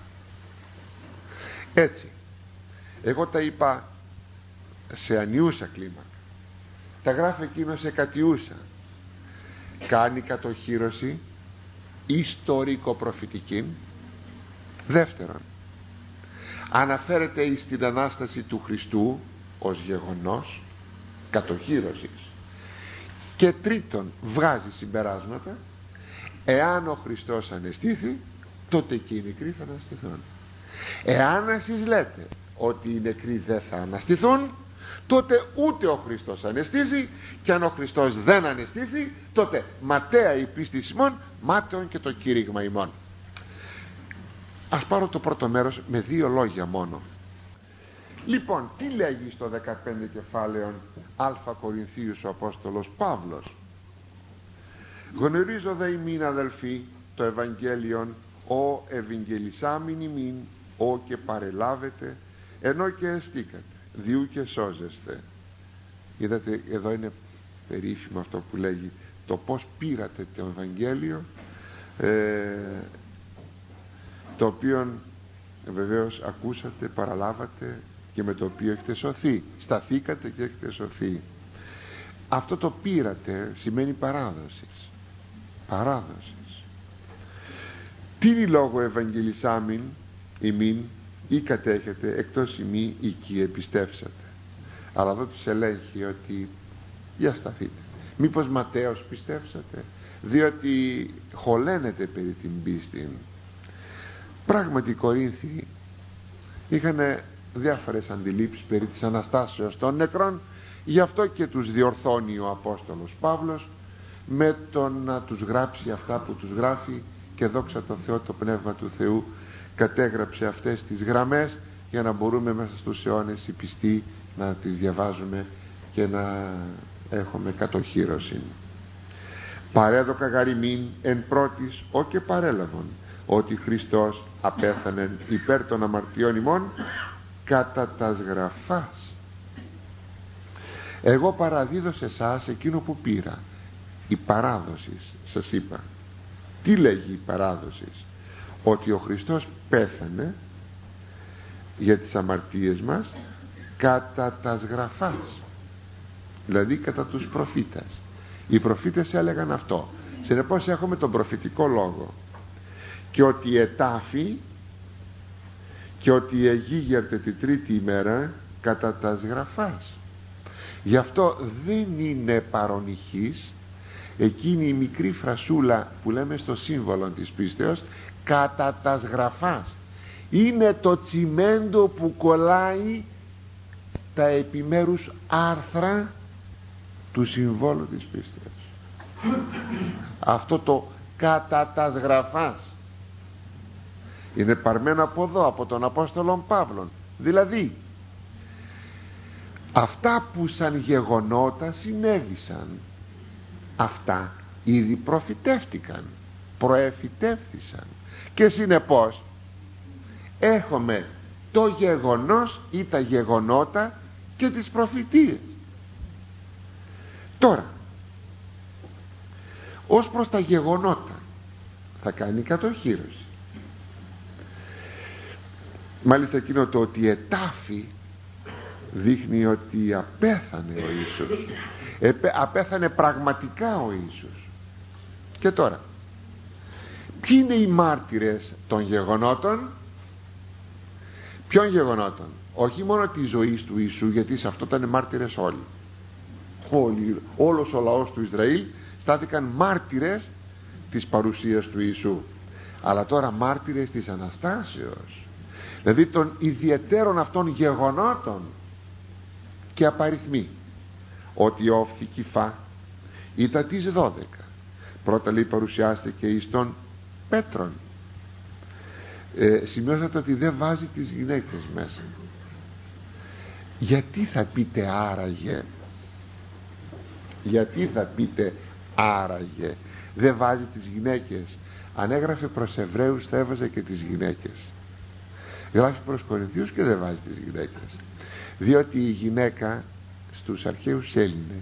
Έτσι, εγώ τα είπα σε ανιούσα κλίμακα, τα γράφει εκείνο σε κατιούσα. Κάνει κατοχύρωση ιστορικο-προφητική. Δεύτερον, αναφέρεται εις την Ανάσταση του Χριστού ως γεγονός κατοχύρωσης. Και τρίτον, βγάζει συμπεράσματα. Εάν ο Χριστός αναιστήθη, τότε και οι νεκροί θα αναστηθούν. Εάν εσείς λέτε ότι οι νεκροί δεν θα αναστηθούν, τότε ούτε ο Χριστός αναιστήθη, και αν ο Χριστός δεν αναιστήθη, τότε ματαία η πίστη ημών, μάταιον και το κήρυγμα ημών. Ας πάρω το πρώτο μέρος με δύο λόγια μόνο. Λοιπόν, τι λέγει στο 15 κεφάλαιο Α Κορινθίους ο Απόστολος Παύλος? Γνωρίζω δε ημίν αδελφοί το Ευαγγέλιον ο ευαγγελισάμιν ημίν ο και παρελάβετε ενώ και εστίκατε διού και σώζεστε. Είδατε, εδώ είναι περίφημο αυτό που λέγει, το πως πήρατε το Ευαγγέλιο, το οποίο βεβαίως ακούσατε, παραλάβατε και με το οποίο έχετε σωθεί, σταθήκατε και έχετε σωθεί. Αυτό το πήρατε σημαίνει παράδοσης. Παράδοσης. Τι είναι λόγο ευαγγελισάμιν ημίν ή κατέχετε εκτός ημί εκεί επιστέψατε? Αλλά εδώ τους ελέγχει ότι για σταθείτε, μήπως ματαίος πιστεύσατε, διότι χωλένετε περί την πίστη. Πράγματι οι Κορίνθιοι είχαν διάφορες αντιλήψεις περί της Αναστάσεως των νεκρών, γι' αυτό και τους διορθώνει ο Απόστολος Παύλος με το να τους γράψει αυτά που τους γράφει, και δόξα τω Θεώ, το Πνεύμα του Θεού κατέγραψε αυτές τις γραμμές για να μπορούμε μέσα στους αιώνες οι πιστοί να τις διαβάζουμε και να έχουμε κατοχύρωση. Παρέδοκα γαριμήν εν πρώτης ο και παρέλαβον ότι Χριστός απέθανεν υπέρ των αμαρτιών ημών κατά τας γραφάς. Εγώ παραδίδω σε εσάς εκείνο που πήρα. Η παράδοση, σας είπα. Τι λέγει η παράδοση? Ότι ο Χριστός πέθανε για τις αμαρτίες μας κατά τας γραφάς, δηλαδή κατά τους προφήτες. Οι προφήτες έλεγαν αυτό. Συνεπώς έχουμε τον προφητικό λόγο, και ότι ετάφη και ότι εγίγερτε τη τρίτη ημέρα κατά τας γραφάς. Γι' αυτό δεν είναι παρονυχής εκείνη η μικρή φρασούλα που λέμε στο σύμβολο της πίστεως, κατά τας γραφάς. Είναι το τσιμέντο που κολλάει τα επιμέρους άρθρα του συμβόλου της πίστεως. Αυτό το κατά τας γραφάς είναι παρμένο από εδώ, από τον Απόστολο Παύλον. Δηλαδή αυτά που σαν γεγονότα συνέβησαν, αυτά ήδη προφητεύτηκαν, προεφητεύθησαν, και συνεπώς έχουμε το γεγονός ή τα γεγονότα και τις προφητείες. Τώρα, ως προς τα γεγονότα θα κάνει κατοχύρωση. Μάλιστα εκείνο το ότι ετάφη δείχνει ότι απέθανε ο Ιησούς, απέθανε πραγματικά ο Ιησούς. Και τώρα, ποιοι είναι οι μάρτυρες των γεγονότων? Ποιων γεγονότων? Όχι μόνο της ζωής του Ιησού, γιατί σε αυτό ήταν μάρτυρες όλοι. Όλος ο λαός του Ισραήλ στάθηκαν μάρτυρες της παρουσίας του Ιησού, αλλά τώρα μάρτυρες της Αναστάσεως, δηλαδή των ιδιαιτέρων αυτών γεγονότων. Και απαριθμεί ότι όφθη Κυφά ήταν τις 12. Πρώτα λέει παρουσιάστηκε εις τον Πέτρον. Σημειώσατε ότι δεν βάζει τις γυναίκες μέσα. Γιατί θα πείτε άραγε? Γιατί θα πείτε άραγε δεν βάζει τις γυναίκες? Αν έγραφε προς Εβραίους θα έβαζε και τις γυναίκες. Γράφει προς Κορινθίους και δεν βάζει τις γυναίκες, διότι η γυναίκα στους αρχαίους Έλληνες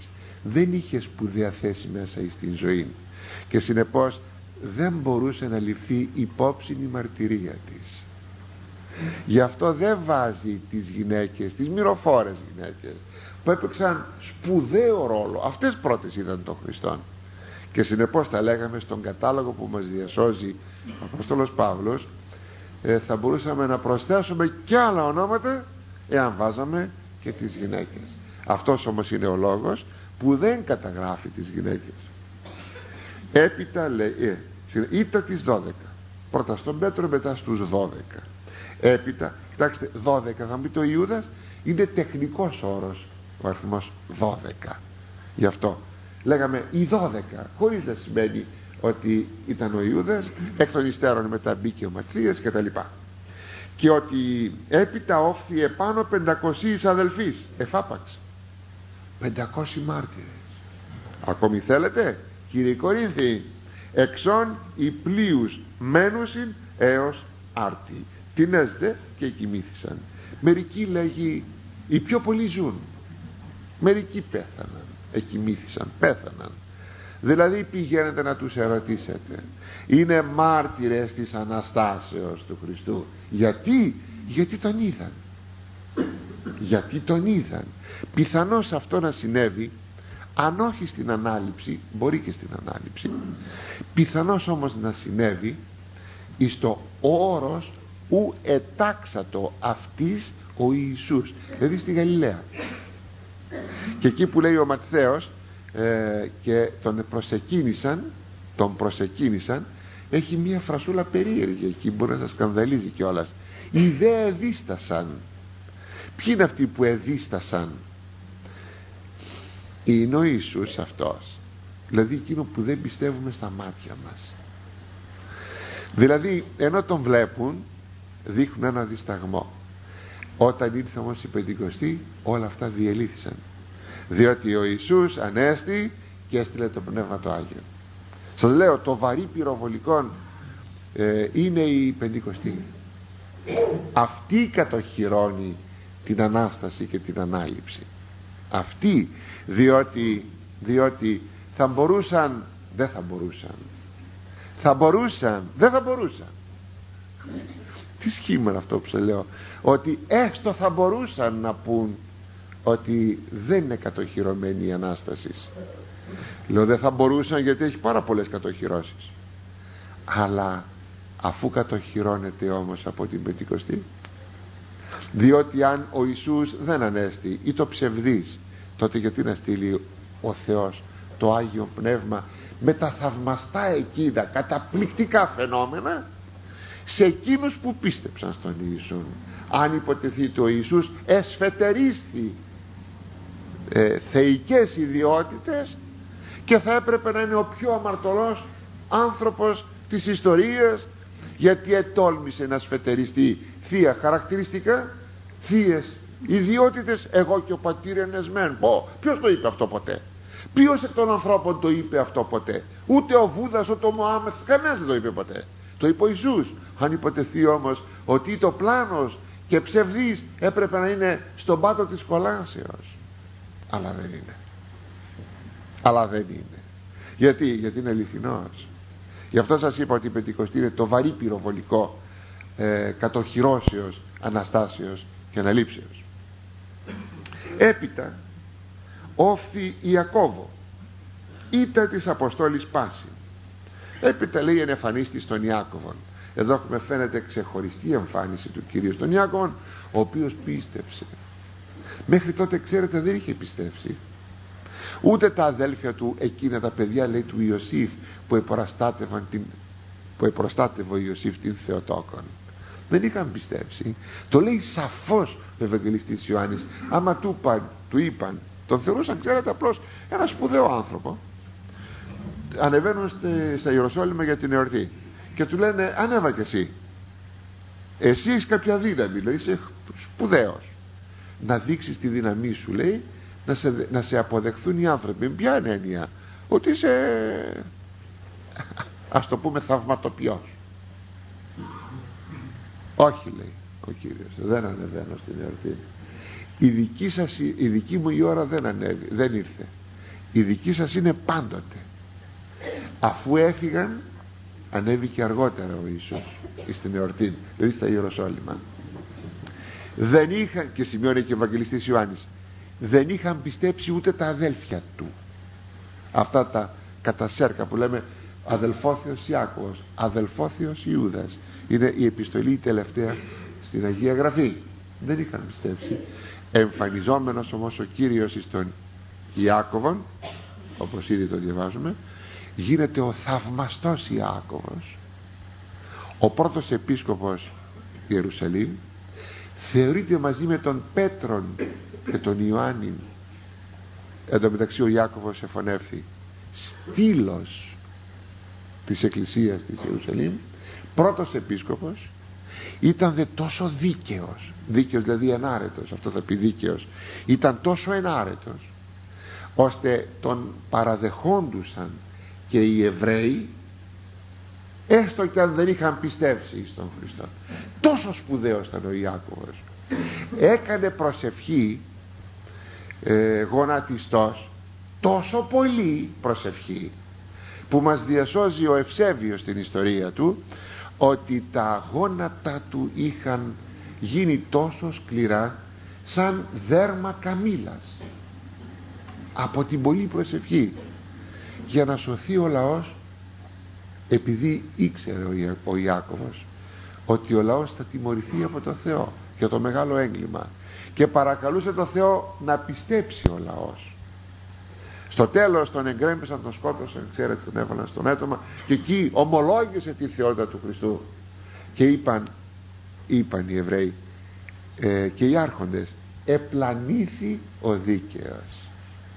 δεν είχε σπουδαία θέση μέσα στην ζωή, και συνεπώς δεν μπορούσε να ληφθεί υπόψη η μαρτυρία της. Γι' αυτό δεν βάζει τις γυναίκες, τις μυροφόρες γυναίκες που έπαιξαν σπουδαίο ρόλο. Αυτές πρώτες είδαν τον Χριστόν, και συνεπώς τα λέγαμε στον κατάλογο που μας διασώζει ο Απόστολος Παύλος, θα μπορούσαμε να προσθέσουμε και άλλα ονόματα εάν βάζαμε και τις γυναίκες. Αυτός όμως είναι ο λόγος που δεν καταγράφει τις γυναίκες. Έπειτα λέει ήτα τις 12, πρώτα στον Πέτρο, μετά στους 12. Έπειτα, κοιτάξτε, 12 θα μου πει, ο Ιούδας είναι τεχνικός όρος ο αριθμός 12. Γι' αυτό λέγαμε οι 12, χωρίς να σημαίνει ότι ήταν ο Ιούδας. Εκ των υστέρων μετά μπήκε ο Ματθίας και τα λοιπά. Και ότι έπειτα όφθη επάνω 500 αδελφείς, εφάπαξ 500 μάρτυρες. Ακόμη θέλετε, κύριοι Κορίνθιοι, εξών οι πλοίους μένουσιν έως άρτη. Τινέσδε και κοιμήθησαν. Μερικοί λέγει οι πιο πολλοί ζουν, μερικοί πέθαναν, εκοιμήθησαν, πέθαναν. Δηλαδή πηγαίνετε να τους ερωτήσετε, είναι μάρτυρες της Αναστάσεως του Χριστού. Γιατί τον είδαν. Γιατί τον είδαν. Πιθανώς αυτό να συνέβη, αν όχι στην Ανάληψη, μπορεί και στην Ανάληψη, πιθανώς όμως να συνέβη εις το όρος ου ετάξατο αυτής ο Ιησούς, δηλαδή στη Γαλιλαία. Και εκεί που λέει ο Ματθαίος και τον προσεκίνησαν, έχει μία φρασούλα περίεργη εκεί, μπορεί να σας σκανδαλίζει κιόλας. Οι δε εδίστασαν. Ποιοι είναι αυτοί που εδίστασαν? Είναι ο Ιησούς αυτός, δηλαδή εκείνο που δεν πιστεύουμε στα μάτια μας. Δηλαδή ενώ τον βλέπουν δείχνουν ένα δισταγμό. Όταν ήρθε όμως η Πεντηκοστή, όλα αυτά διελύθησαν, διότι ο Ιησούς ανέστη και έστειλε το Πνεύμα το Άγιο. Σας λέω, το βαρύ πυροβολικό είναι η Πεντηκοστή. Αυτή κατοχυρώνει την Ανάσταση και την Ανάληψη. Αυτή, διότι θα μπορούσαν, δεν θα μπορούσαν, θα μπορούσαν, δεν θα μπορούσαν. Τι σχήμα είναι αυτό που σε λέω, ότι έστω θα μπορούσαν να πούν ότι δεν είναι κατοχυρωμένη η Ανάσταση. Λέω δεν θα μπορούσαν, γιατί έχει πάρα πολλές κατοχυρώσεις. Αλλά αφού κατοχυρώνεται όμως από την Πεντηκοστή, διότι αν ο Ιησούς δεν ανέστη ή το ψευδής, τότε γιατί να στείλει ο Θεός το Άγιο Πνεύμα με τα θαυμαστά εκείνα καταπληκτικά φαινόμενα σε εκείνους που πίστεψαν στον Ιησού? Αν υποτεθεί ο Ιησούς εσφετερίστη θεϊκές ιδιότητες και θα έπρεπε να είναι ο πιο αμαρτωλός άνθρωπος της ιστορίας, γιατί ετόλμησε να σφετεριστεί θεία χαρακτηριστικά, θείες ιδιότητες, εγώ και ο πατήρ ενεσμέν. Ποιος το είπε αυτό ποτέ? Ποιος εκ των ανθρώπων το είπε αυτό ποτέ? Ούτε ο Βούδας, ούτε ο Μωάμεθ, κανένας δεν το είπε ποτέ. Το είπε ο Ιησούς. Αν υποτεθεί όμως ότι το πλάνος και ψευδής έπρεπε να είναι στον πάτο της κολάσεως, αλλά δεν είναι. Αλλά δεν είναι. Γιατί είναι αληθινός. Γι' αυτό σας είπα ότι η Πεντηκοστή είναι το βαρύ πυροβολικό κατοχυρώσεως, Αναστάσεως και Αναλήψεως. Έπειτα όφθη Ιακώβο, ήτα της Αποστόλης πάση. Έπειτα λέει ενεφανίστη στον Ιάκωβον. Εδώ έχουμε, φαίνεται, ξεχωριστή εμφάνιση του Κυρίου στον Ιάκωβον, ο οποίος πίστεψε. Μέχρι τότε, ξέρετε, δεν είχε πιστέψει. Ούτε τα αδέλφια του, εκείνα τα παιδιά, λέει, του Ιωσήφ που επροστάτευε ο Ιωσήφ την Θεοτόκον, δεν είχαν πιστέψει. Το λέει σαφώς ο Ευαγγελιστής Ιωάννης. Άμα του είπαν, τον θεωρούσαν, ξέρετε, απλώς ένα σπουδαίο άνθρωπο. Ανεβαίνουν στα Ιεροσόλυμα για την εορτή και του λένε ανέβα κι εσύ έχεις κάποια δύναμη, λέει, είσαι σπουδαίος, να δείξεις τη δύναμή σου, λέει, να σε αποδεχθούν οι άνθρωποι. Ποια είναι έννοια? Ότι είσαι, ας το πούμε, θαυματοποιός. Όχι, λέει ο Κύριος, δεν ανεβαίνω στην εορτή. Η δική μου η ώρα δεν ήρθε. η δική σας είναι πάντοτε. Αφού έφυγαν, ανέβηκε αργότερα ο Ιησούς στην εορτή, δηλαδή στα Ιεροσόλυμα. Δεν είχαν, και σημειώνει και ο Ευαγγελιστής Ιωάννης, δεν είχαν πιστέψει ούτε τα αδέλφια του, αυτά τα κατασέρκα που λέμε αδελφόθεος Ιάκωβος, αδελφόθεος Ιούδας. Είναι η επιστολή τελευταία στην Αγία Γραφή. Δεν είχαν πιστέψει. Εμφανιζόμενος όμως ο Κύριος εις τον Ιάκωβον, όπως ήδη το διαβάζουμε, γίνεται ο θαυμαστός Ιάκωβος, ο πρώτος επίσκοπος Ιερουσαλήμ. Θεωρείται μαζί με τον Πέτρον και τον Ιωάννη. Εν τω μεταξύ ο Ιάκωβος εφωνεύθη στήλος της Εκκλησίας της Ιερουσαλήμ, πρώτος επίσκοπος. Ήταν δε τόσο δίκαιος, δίκαιος δηλαδή ενάρετος, αυτό θα πει δίκαιος, ήταν τόσο ενάρετος ώστε τον παραδεχόντουσαν και οι Εβραίοι, έστω και αν δεν είχαν πιστεύσει στον Χριστό. Τόσο σπουδαίος ήταν ο Ιάκωβος. Έκανε προσευχή γονατιστός, τόσο πολύ προσευχή, που μας διασώζει ο Ευσέβιος στην ιστορία του, ότι τα γόνατα του είχαν γίνει τόσο σκληρά σαν δέρμα καμήλας από την πολλή προσευχή, για να σωθεί ο λαός, επειδή ήξερε ο Ιάκωβος ότι ο λαός θα τιμωρηθεί από το Θεό για το μεγάλο έγκλημα, και παρακαλούσε το Θεό να πιστέψει ο λαός. Στο τέλος τον εγκρέμισαν, τον σκότωσαν, ξέρετε, τον έβαλαν στον έτομα, και εκεί ομολόγησε τη θεότητα του Χριστού. Και είπαν οι Εβραίοι και οι άρχοντες, επλανήθη ο δίκαιος.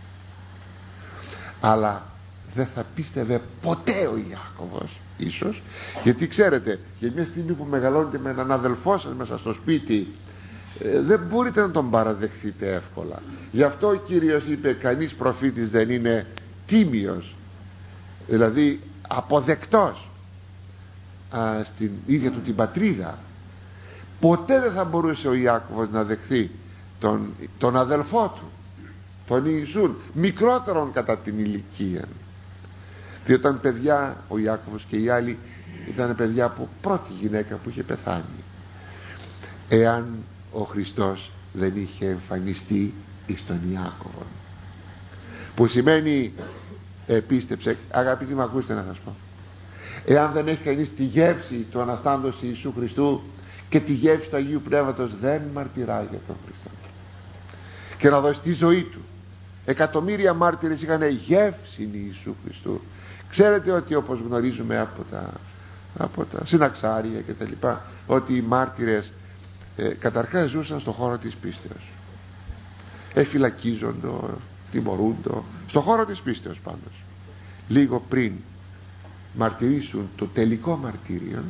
Αλλά δεν θα πίστευε ποτέ ο Ιάκωβος, ίσως, γιατί ξέρετε, για μια στιγμή που μεγαλώνετε με έναν αδελφό σας μέσα στο σπίτι, δεν μπορείτε να τον παραδεχθείτε εύκολα. Γι' αυτό ο Κύριος είπε, κανείς προφήτης δεν είναι τίμιος, δηλαδή αποδεκτός στην ίδια του την πατρίδα. Ποτέ δεν θα μπορούσε ο Ιάκωβος να δεχθεί τον αδελφό του, τον Ιησούν, μικρότερον κατά την ηλικία. Διότι ήταν παιδιά, ο Ιάκωβος και οι άλλοι ήταν παιδιά από πρώτη γυναίκα που είχε πεθάνει. Εάν ο Χριστός δεν είχε εμφανιστεί εις τον Ιάκωβο, που σημαίνει, πίστεψε, αγαπητοί μου, ακούστε να σας πω, εάν δεν έχει κανείς τη γεύση του Αναστάντος Ιησού Χριστού και τη γεύση του Αγίου Πνεύματος, δεν μαρτυράει για τον Χριστό. Και να δώσει τη ζωή του. Εκατομμύρια μάρτυρες είχαν γεύση Ιησού Χριστού. Ξέρετε ότι, όπως γνωρίζουμε από τα συναξάρια και τα λοιπά, ότι οι μάρτυρες καταρχάς ζούσαν στον χώρο της πίστεως, εφυλακίζονται, τιμωρούνται στον χώρο της πίστεως. Πάντως λίγο πριν μαρτυρήσουν το τελικό μαρτύριο,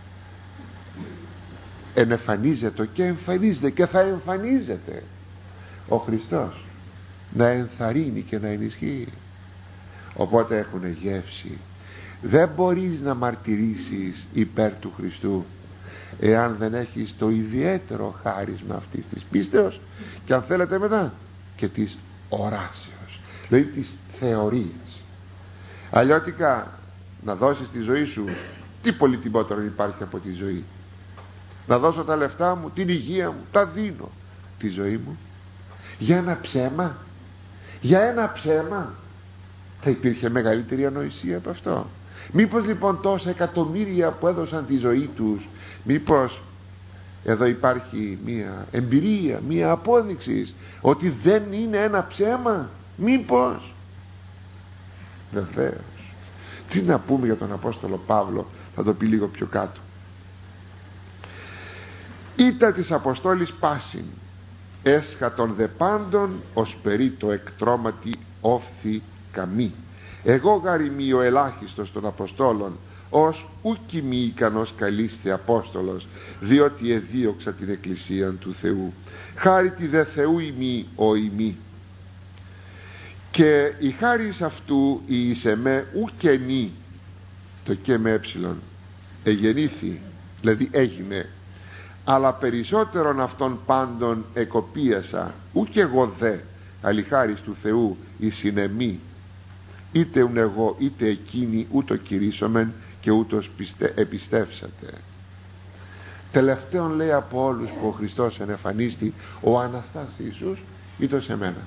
ενεφανίζεται και εμφανίζεται και θα εμφανίζεται ο Χριστός να ενθαρρύνει και να ενισχύει. Οπότε έχουν γεύση. Δεν μπορείς να μαρτυρήσεις υπέρ του Χριστού εάν δεν έχεις το ιδιαίτερο χάρισμα αυτής της πίστεως, και αν θέλετε μετά και της οράσεως, δηλαδή της θεωρίας. Αλλιώτικα να δώσεις τη ζωή σου, τι πολυτιμότερο υπάρχει από τη ζωή? Να δώσω τα λεφτά μου, την υγεία μου, τα δίνω, τη ζωή μου για ένα ψέμα? Για ένα ψέμα θα υπήρχε μεγαλύτερη ανοησία από αυτό? Μήπως λοιπόν τόσα εκατομμύρια που έδωσαν τη ζωή τους, μήπως εδώ υπάρχει μία εμπειρία, μία απόδειξη ότι δεν είναι ένα ψέμα? Μήπως? Βεβαίως. Τι να πούμε για τον Απόστολο Παύλο, θα το πει λίγο πιο κάτω. Ήτα της Αποστόλης πάσιν, έσχατον δε πάντων ως περί το εκτρώματι όφθη καμή. Εγώ γαριμί ο ελάχιστος των Αποστόλων, ως ούκι μη ικανός καλείστε Απόστολος, διότι εδίωξα την Εκκλησία του Θεού. Χάρητη δε Θεού ημί ο ημί. Και η χάρις αυτού η εις εμέ ουκενή, το και με έψιλον, εγεννήθη, δηλαδή έγινε, αλλά περισσότερον αυτών πάντων εκοπίασα, ουκ εγώ δε, αλλη χάρις του Θεού εις εμή είτε ουν εγώ είτε εκείνοι ούτω κηρύσσομεν και ούτως επιστεύσατε. Τελευταίον λέει από όλους που ο Χριστός ενεφανίστη, ο Αναστάς Ιησούς, ήτο σε μένα.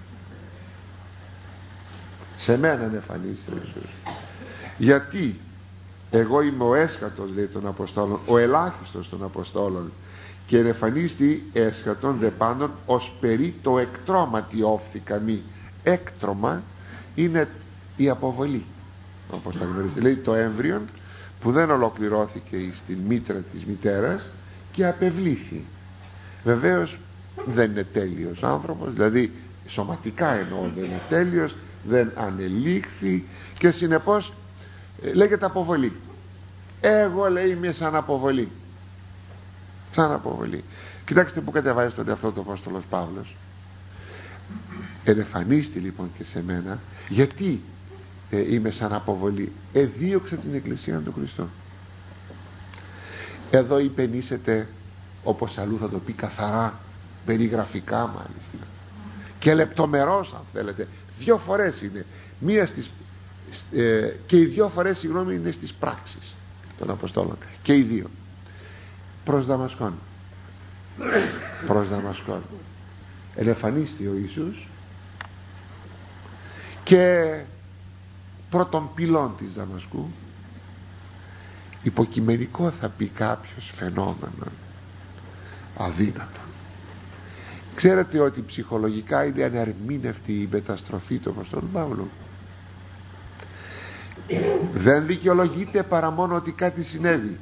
Σε μένα ενεφανίστη ο Ιησούς. Γιατί εγώ είμαι ο έσχατος, λέει, των Αποστόλων, ο ελάχιστος των Αποστόλων, και ενεφανίστη έσχατον δε πάντων ως περί το εκτρώματι όφθηκα μη. Έκτρωμα είναι η αποβολή, όπως τα γνωρίζετε, λέει, το έμβριον που δεν ολοκληρώθηκε στην μήτρα της μητέρας και απευλήθη. Βεβαίως δεν είναι τέλειος άνθρωπος, δηλαδή σωματικά εννοώ, δεν είναι τέλειος, δεν ανελήχθη, και συνεπώς λέγεται αποβολή. Εγώ, λέει, είμαι σαν αποβολή. Σαν αποβολή. Κοιτάξτε που κατεβάζει τον εαυτό του ο Απόστολος Παύλος. Ενεφανίστη λοιπόν και σε μένα. Γιατί είμαι σαν αποβολή? Εδίωξα την Εκκλησία του Χριστού. Εδώ υπενήσεται, όπως αλλού θα το πει καθαρά, περιγραφικά μάλιστα, και λεπτομερώς αν θέλετε. Δύο φορές είναι. Μία και οι δύο φορές, συγγνώμη, είναι στις πράξεις των Αποστόλων, και οι δύο προς Δαμασκόν. Προς Δαμασκόν ενεφανίστη ο Ιησούς, και πρώτον πυλών της Δαμασκού, υποκειμενικό θα πει κάποιος, φαινόμενο αδύνατο. Ξέρετε ότι ψυχολογικά είναι ανερμήνευτη η μεταστροφή του Αποστόλου Παύλου. Δεν δικαιολογείται παρά μόνο ότι κάτι συνέβη,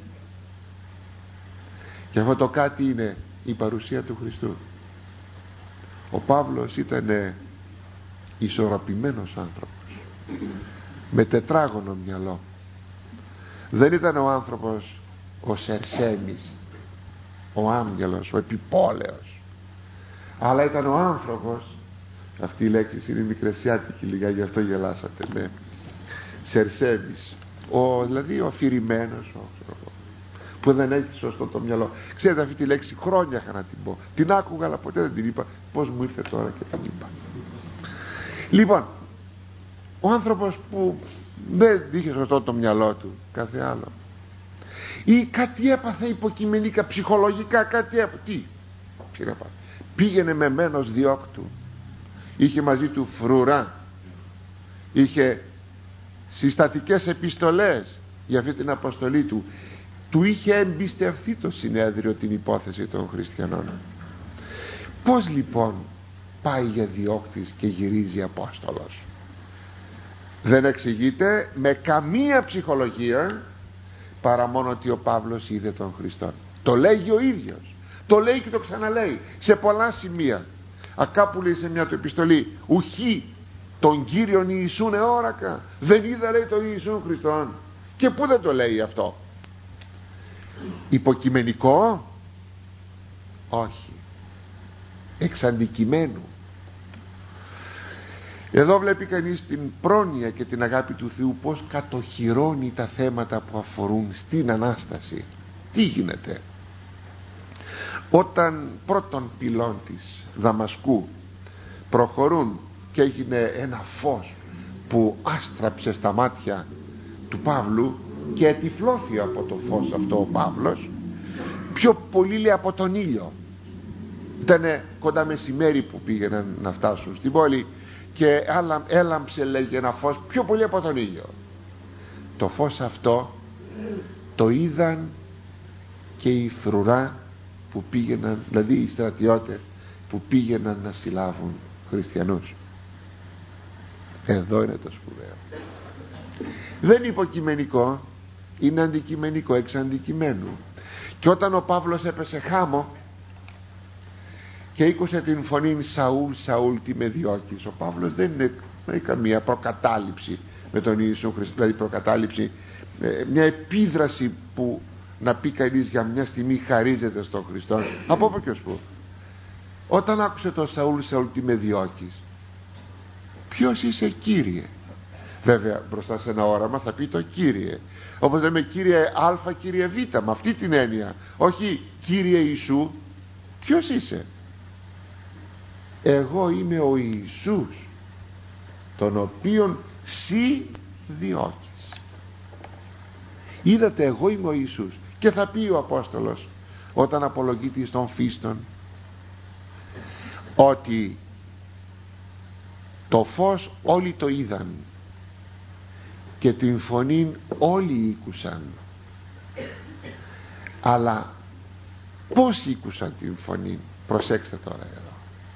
και αυτό το κάτι είναι η παρουσία του Χριστού. Ο Παύλος ήταν ισορροπημένος άνθρωπος, με τετράγωνο μυαλό. Δεν ήταν ο άνθρωπος ο Σερσένης, ο άγγελος, ο επιπόλαιος, αλλά ήταν ο άνθρωπος, αυτή η λέξη είναι μικρασιάτικη λίγα, γι' αυτό γελάσατε, ναι, Σερσένης, δηλαδή ο αφηρημένος, που δεν έχει σωστό το μυαλό. Ξέρετε, αυτή τη λέξη χρόνια είχα να την πω, την άκουγα αλλά ποτέ δεν την είπα, πως μου ήρθε τώρα και την είπα. Λοιπόν, ο άνθρωπος που δεν είχε σωστό το μυαλό του, κάθε άλλο, ή κάτι έπαθε υποκειμενικά, ψυχολογικά κάτι έπαθε. Τι πήγαινε με μένος διώκτου, είχε μαζί του φρουρά, είχε συστατικές επιστολές για αυτή την αποστολή του, του είχε εμπιστευθεί το συνέδριο την υπόθεση των χριστιανών. Πώς λοιπόν πάει για διώκτης και γυρίζει Απόστολος? Δεν εξηγείται με καμία ψυχολογία, παρά μόνο ότι ο Παύλος είδε τον Χριστό. Το λέγει ο ίδιος, το λέει και το ξαναλέει σε πολλά σημεία. Κάπου λέει σε μια του επιστολή, ουχή τον Κύριον Ιησούν εόρακα, δεν είδα, λέει, τον Ιησούν Χριστόν. Και πού δεν το λέει αυτό? Υποκειμενικό? Όχι, εξ αντικειμένου. Εδώ βλέπει κανείς την πρόνοια και την αγάπη του Θεού, πως κατοχυρώνει τα θέματα που αφορούν στην Ανάσταση. Τι γίνεται? Όταν πρώτων πυλών της Δαμασκού προχωρούν και έγινε ένα φως που άστραψε στα μάτια του Παύλου και ετυφλώθη από το φως αυτό ο Παύλος, πιο πολύ λέει από τον ήλιο. Ήτανε κοντά μεσημέρι που πήγαιναν να φτάσουν στην πόλη και έλαμψε, λέγει, ένα φως πιο πολύ από τον ήλιο. Το φως αυτό το είδαν και οι φρουρά που πήγαιναν, δηλαδή οι στρατιώτες που πήγαιναν να συλλάβουν χριστιανούς. Εδώ είναι το σπουδαίο. Δεν είναι υποκειμενικό, είναι αντικειμενικό, εξ αντικειμένου. Και όταν ο Παύλος έπεσε χάμω και ήκουσε την φωνή Σαούλ, Σαούλ, τι με διώκεις, ο Παύλος δεν έχει καμία προκατάληψη με τον Ιησού Χριστό, δηλαδή προκατάληψη, μια επίδραση που να πει κανείς για μια στιγμή χαρίζεται στον Χριστό. Από πού και ως πού? Όταν άκουσε το Σαούλ, Σαούλ, τι με διώκεις, ποιος είσαι, Κύριε? Βέβαια μπροστά σε ένα όραμα θα πει το Κύριε, όπως λέμε Κύριε Α, Κύριε Β, με αυτή την έννοια, όχι Κύριε Ιησού. Ποιος είσαι? Εγώ είμαι ο Ιησούς, τον οποίον σύ διώκεις. Είδατε, εγώ είμαι ο Ιησούς. Και θα πει ο Απόστολος όταν απολογείται στον φίστον ότι το φως όλοι το είδαν και την φωνήν όλοι ήκουσαν, αλλά πώς ήκουσαν την φωνή? Προσέξτε τώρα εδώ.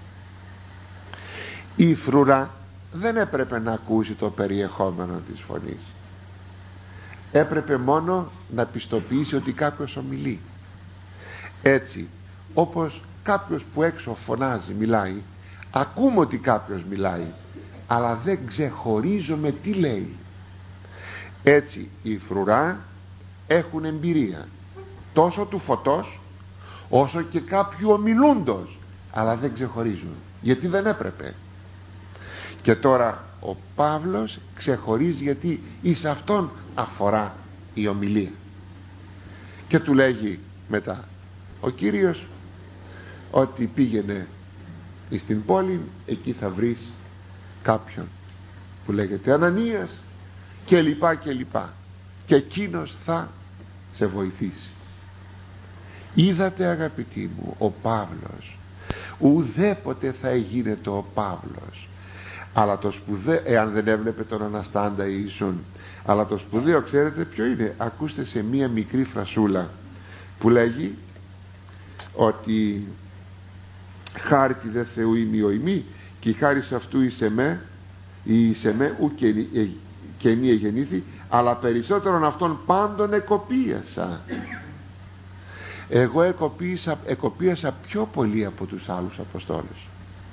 Η φρουρά δεν έπρεπε να ακούσει το περιεχόμενο της φωνής, έπρεπε μόνο να πιστοποιήσει ότι κάποιος ομιλεί. Έτσι όπως κάποιος που έξω φωνάζει, μιλάει, ακούμε ότι κάποιος μιλάει, αλλά δεν ξεχωρίζουμε τι λέει. Έτσι οι φρουρά έχουν εμπειρία τόσο του φωτός όσο και κάποιου ομιλούντος, αλλά δεν ξεχωρίζουν, γιατί δεν έπρεπε. Και τώρα ο Παύλος ξεχωρίζει, γιατί εις αυτόν αφορά η ομιλία. Και του λέγει μετά ο Κύριος ότι πήγαινε στην πόλη, εκεί θα βρεις κάποιον που λέγεται Ανανίας και λοιπά και λοιπά, και εκείνος θα σε βοηθήσει. Είδατε αγαπητοί μου, ο Παύλος ουδέποτε θα εγίνεται ο Παύλος, αλλά το σπουδαίο, εάν δεν έβλεπε τον Αναστάντα Ιησούν, αλλά το σπουδαίο ξέρετε ποιο είναι? Ακούστε σε μία μικρή φρασούλα που λέγει ότι χάρητη δε Θεού ημί ο ημί και η χάρις αυτού εις εμέ ου και ενή εγεννήθη, αλλά περισσότερον αυτών πάντων εκοπίασα. Εγώ εκοπίασα πιο πολύ από τους άλλους Αποστόλους,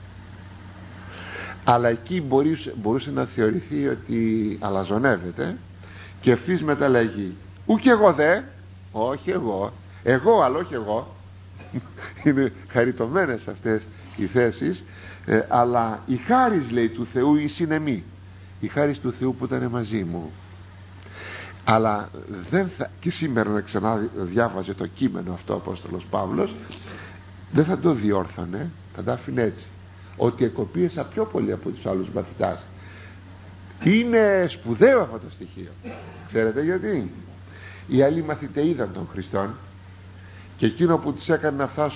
αλλά εκεί μπορούσε να θεωρηθεί ότι αλαζονεύεται, και ευθύς μετά λέγει ουκ εγώ δε, όχι εγώ αλλά όχι εγώ. Είναι χαριτωμένες αυτές οι θέσεις, αλλά η χάρις, λέει, του Θεού εις είναι μη, η χάρις του Θεού που ήταν μαζί μου. Αλλά δεν θα, και σήμερα να ξαναδιάβαζε το κείμενο αυτό ο Απόστολος Παύλος, δεν θα το διόρθωνε, θα τα άφηνε έτσι, ότι εκοπίασα πιο πολύ από τους άλλους μαθητάς. Είναι σπουδαίο αυτό το στοιχείο. Ξέρετε γιατί? Οι άλλοι μαθητές είδαν τον Χριστόν, και εκείνο που τους έκανε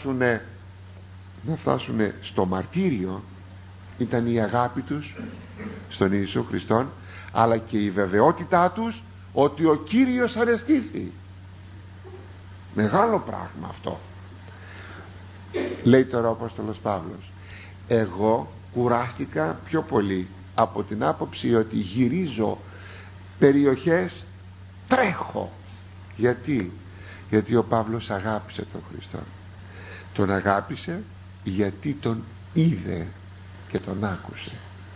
να φτάσουν στο μαρτύριο ήταν η αγάπη τους στον Ιησού Χριστόν, αλλά και η βεβαιότητά τους ότι ο Κύριος ανεστήθη. Μεγάλο πράγμα αυτό. Λέει τώρα ο Απόστολος Παύλος, εγώ κουράστηκα πιο πολύ από την άποψη ότι γυρίζω περιοχές, τρέχω. Γιατί ο Παύλος αγάπησε τον Χριστό. Τον αγάπησε γιατί τον είδε και τον άκουσε.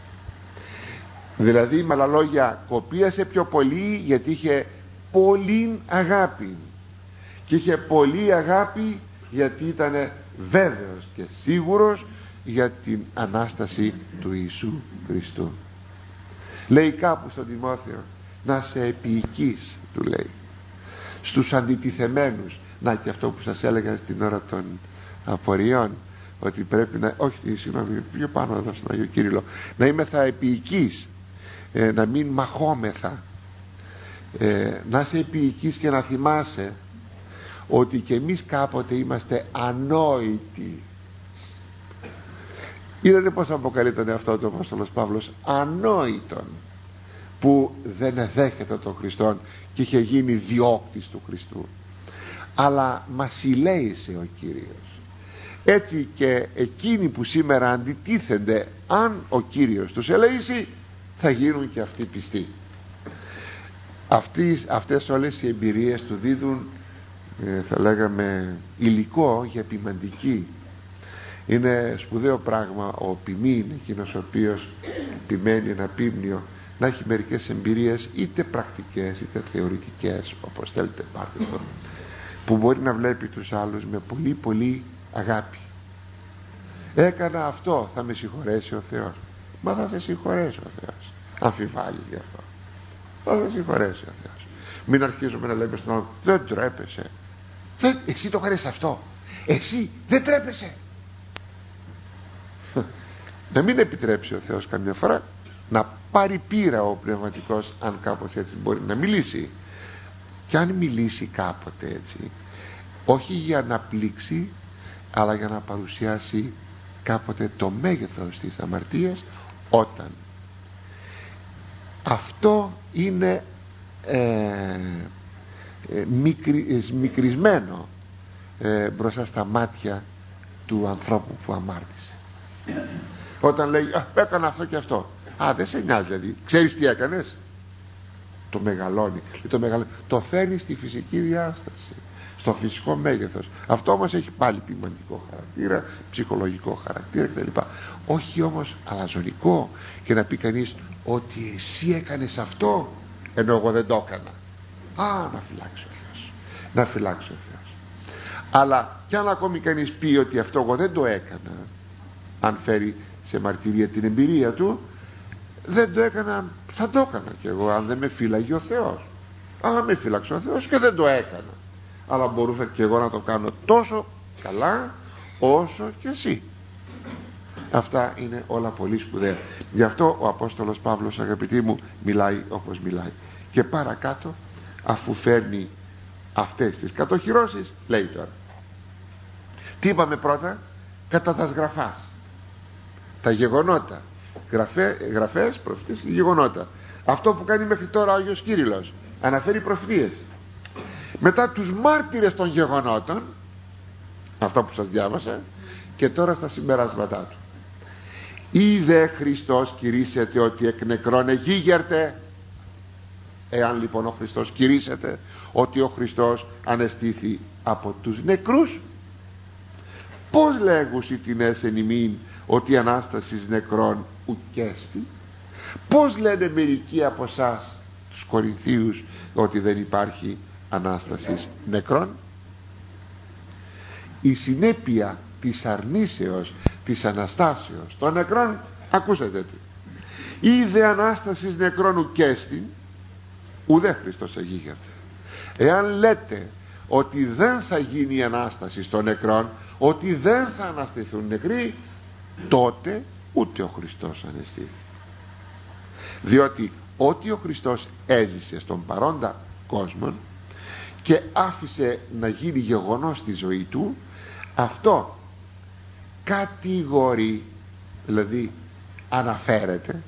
Δηλαδή με άλλα λόγια, κοπίασε πιο πολύ γιατί είχε πολύ αγάπη, και είχε πολύ αγάπη γιατί ήταν βέβαιος και σίγουρος για την Ανάσταση του Ιησού Χριστού. Λέει κάπου στον Τιμόθεο, να σε επίοικείς, του λέει, στους αντιτιθεμένους. Να, και αυτό που σας έλεγα στην ώρα των απορριών, ότι πρέπει να, όχι συγγνώμη, πιο πάνω εδώ στον Άγιο Κύριλλο, να είμαι θα επίοικείς, να μην μαχόμεθα, να είσαι επίοικείς και να θυμάσαι ότι και εμείς κάποτε είμαστε ανόητοι. Είδατε πως αποκαλείται αυτό το Απόστολος Παύλος, ανόητον, που δεν εδέχεται τον Χριστόν και είχε γίνει διώκτης του Χριστού, αλλά μας ηλέησε ο Κύριος. Έτσι και εκείνοι που σήμερα αντιτίθενται, αν ο Κύριος τους ελέήσει, θα γίνουν και αυτοί πιστοί. Αυτές όλες οι εμπειρίες του δίδουν, θα λέγαμε, υλικό για ποιμαντική. Είναι σπουδαίο πράγμα ο ποιμήν, εκείνος ο οποίος ποιμένει ένα ποίμνιο, να έχει μερικές εμπειρίες, είτε πρακτικές είτε θεωρητικές, όπως θέλετε πάρτε το, που μπορεί να βλέπει τους άλλους με πολύ πολύ αγάπη. Έκανα αυτό, θα με συγχωρέσει ο Θεός. Μα θα σε συγχωρέσει ο Θεός. Αμφιβάλλεις γι' αυτό? Θα σε συγχωρέσει ο Θεός. Μην αρχίζουμε να λέμε στον άλλο, δεν τρέπεσαι. Εσύ το κάνεις αυτό, εσύ δεν τρέπεσαι. Να μην επιτρέψει ο Θεός καμιά φορά να πάρει πείρα ο πνευματικός, αν κάπως έτσι μπορεί να μιλήσει. Και αν μιλήσει κάποτε έτσι, όχι για να πλήξει, αλλά για να παρουσιάσει κάποτε το μέγεθος της αμαρτίας, όταν αυτό είναι μικρισμένο μπροστά στα μάτια του ανθρώπου που αμάρτησε. Όταν λέει έκανα αυτό και αυτό, δεν σε νοιάζει, δηλαδή ξέρεις τι έκανες, το μεγαλώνει, το φέρνει στη φυσική διάσταση, στο φυσικό μέγεθος. Αυτό όμως έχει πάλι ποιμαντικό χαρακτήρα, ψυχολογικό χαρακτήρα κτλ. Όχι όμως αλαζονικό, και να πει κανείς ότι εσύ έκανες αυτό ενώ εγώ δεν το έκανα. Να φυλάξει ο Θεός, να φυλάξει ο Θεός. Αλλά κι αν ακόμη κανείς πει ότι αυτό εγώ δεν το έκανα, αν φέρει σε μαρτυρία την εμπειρία του, δεν το έκανα, θα το έκανα κι εγώ αν δεν με φύλαγε ο Θεός. Με φύλαξε ο Θεός και δεν το έκανα, αλλά μπορούσα και εγώ να το κάνω τόσο καλά όσο και εσύ. Αυτά είναι όλα πολύ σπουδαία. Γι' αυτό ο Απόστολος Παύλος, αγαπητοί μου, μιλάει όπως μιλάει. Και παρακάτω, αφού φέρνει αυτές τις κατοχυρώσεις, λέει τώρα, τι είπαμε πρώτα? Κατά τας γραφάς, τα γεγονότα, γραφές, προφητείες και γεγονότα. Αυτό που κάνει μέχρι τώρα ο Άγιος Κύριλλος, αναφέρει προφητείες. Μετά τους μάρτυρες των γεγονότων, αυτά που σας διάβασα, και τώρα στα συμπεράσματά του. Είδε Χριστός κηρύσσεται ότι εκ νεκρών εγίγερτε. Εάν λοιπόν ο Χριστός κηρύσσεται ότι ο Χριστός ανεστήθη από τους νεκρούς, πώς λέγουσι την έσεν ημίν ότι η Ανάστασης νεκρών ουκέστη? Πώς λένε μερικοί από εσάς τους Κορινθίους ότι δεν υπάρχει Ανάστασης νεκρών? Η συνέπεια της αρνήσεως της Αναστάσεως των νεκρών, ακούσατε τι, είδε Ανάστασης νεκρών ουκέστη, ουδέ Χριστός εγίγερται. Εάν λέτε ότι δεν θα γίνει η Ανάσταση των νεκρών, ότι δεν θα αναστηθούν νεκροί, τότε ούτε ο Χριστός ανεστήθη. Διότι ό,τι ο Χριστός έζησε στον παρόντα κόσμο και άφησε να γίνει γεγονός στη ζωή του, αυτό κατηγορεί, δηλαδή αναφέρεται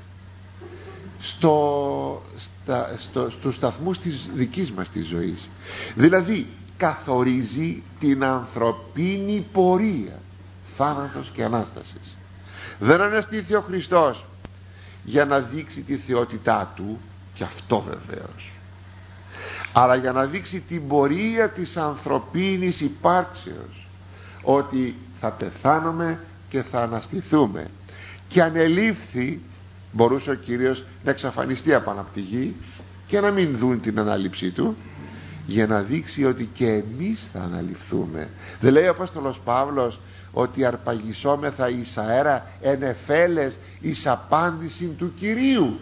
στους σταθμούς της δικής μας της ζωής. Δηλαδή καθορίζει την ανθρωπίνη πορεία, θάνατος και Ανάστασης. Δεν αναστήθη ο Χριστός για να δείξει τη θεότητά του, και αυτό βεβαίως, αλλά για να δείξει την πορεία της ανθρωπίνης υπάρξεως, ότι θα πεθάνουμε και θα αναστηθούμε. Και ανελήφθη, μπορούσε ο Κύριος να εξαφανιστεί απάνω από τη γη και να μην δουν την ανάληψή του, για να δείξει ότι και εμείς θα αναληφθούμε. Δεν λέει ο Απόστολος Παύλος ότι αρπαγισόμεθα εις αέρα εν εφέλες εις απάντηση του Κυρίου?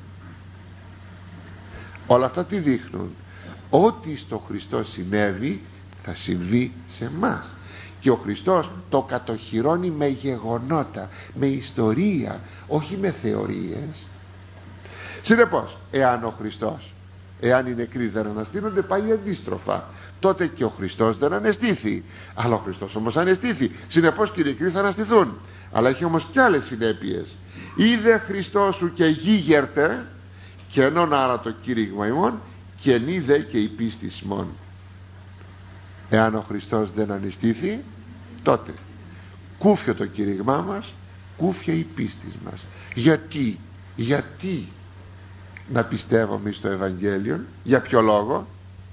Όλα αυτά τι δείχνουν? Ό,τι στο Χριστό συνέβη θα συμβεί σε εμάς. Και ο Χριστός το κατοχυρώνει με γεγονότα, με ιστορία, όχι με θεωρίες. Συνεπώς, εάν ο Χριστός, εάν οι νεκροί δεν αναστήνονται, πάει αντίστροφα. Τότε και ο Χριστός δεν ανεστήθη. Αλλά ο Χριστός όμως ανεστήθη. Συνεπώς και οι νεκροί θα αναστηθούν. Αλλά έχει όμως κι άλλες συνέπειες. Είδε Χριστός σου και γίγερτε, και ενών άρα το κήρυγμα ημών, και ενίδε και η πίστης ημών. Εάν ο Χριστός δεν ανεστήθη, τότε κούφιο το κήρυγμά μας, κούφια η πίστη μας. Γιατί να πιστεύουμε στο Ευαγγέλιο? Για ποιο λόγο?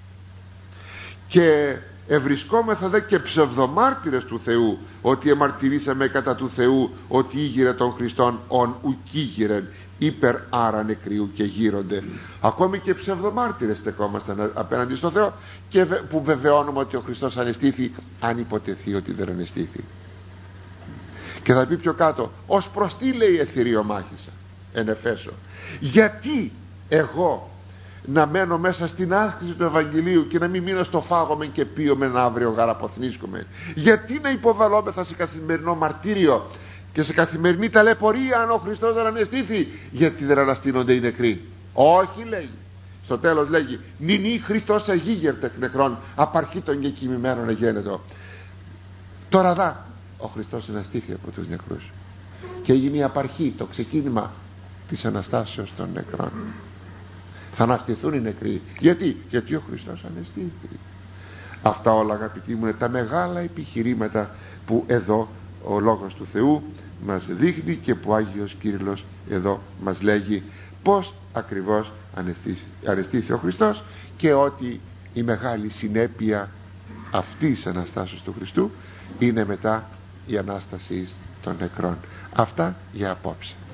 Και ευρισκόμεθα δε και ψευδομάρτυρες του Θεού, ότι εμαρτυρήσαμε κατά του Θεού ότι ήγηρε τον Χριστόν ον ουκήγηρεν, υπερ άρα νεκρίου και γύρονται. Ακόμη και ψευδομάρτυρες στεκόμασταν απέναντι στο Θεό, και που βεβαιώνουμε ότι ο Χριστός ανεστήθη, αν υποτεθεί ότι δεν ανεστήθη. Και θα πει πιο κάτω, ως προς τι λέει εθυριομάχησα εν Εφέσω? Γιατί εγώ να μένω μέσα στην άσκηση του Ευαγγελίου και να μην μείνω στο φάγομεν και πίομεν αύριο γαραποθνίσκομεν? Γιατί να υποβαλόμεθα σε καθημερινό μαρτύριο και σε καθημερινή ταλαιπωρία αν ο Χριστός δεν αναισθήθη, γιατί δεν αναστήνονται οι νεκροί? Όχι, λέει. Στο τέλος λέγει, νυνή Χριστός εγίγερτε εκ νεκρών, απαρχήτων και κοιμημένων εγένετο. Τώρα δα, ο Χριστός αναστήθη από τους νεκρούς και έγινε η απαρχή, το ξεκίνημα της Αναστάσεως των νεκρών. Θα αναστηθούν οι νεκροί. Γιατί ο Χριστός αναστήθη. Αυτά όλα, αγαπητοί μου, είναι τα μεγάλα επιχειρήματα που εδώ ο Λόγος του Θεού μας δείχνει και που ο Άγιος Κύριλλος εδώ μας λέγει πως ακριβώς αναστήθη ο Χριστός, και ότι η μεγάλη συνέπεια αυτής της Αναστάσεως του Χριστού είναι μετά η Ανάσταση των νεκρών. Αυτά για απόψε.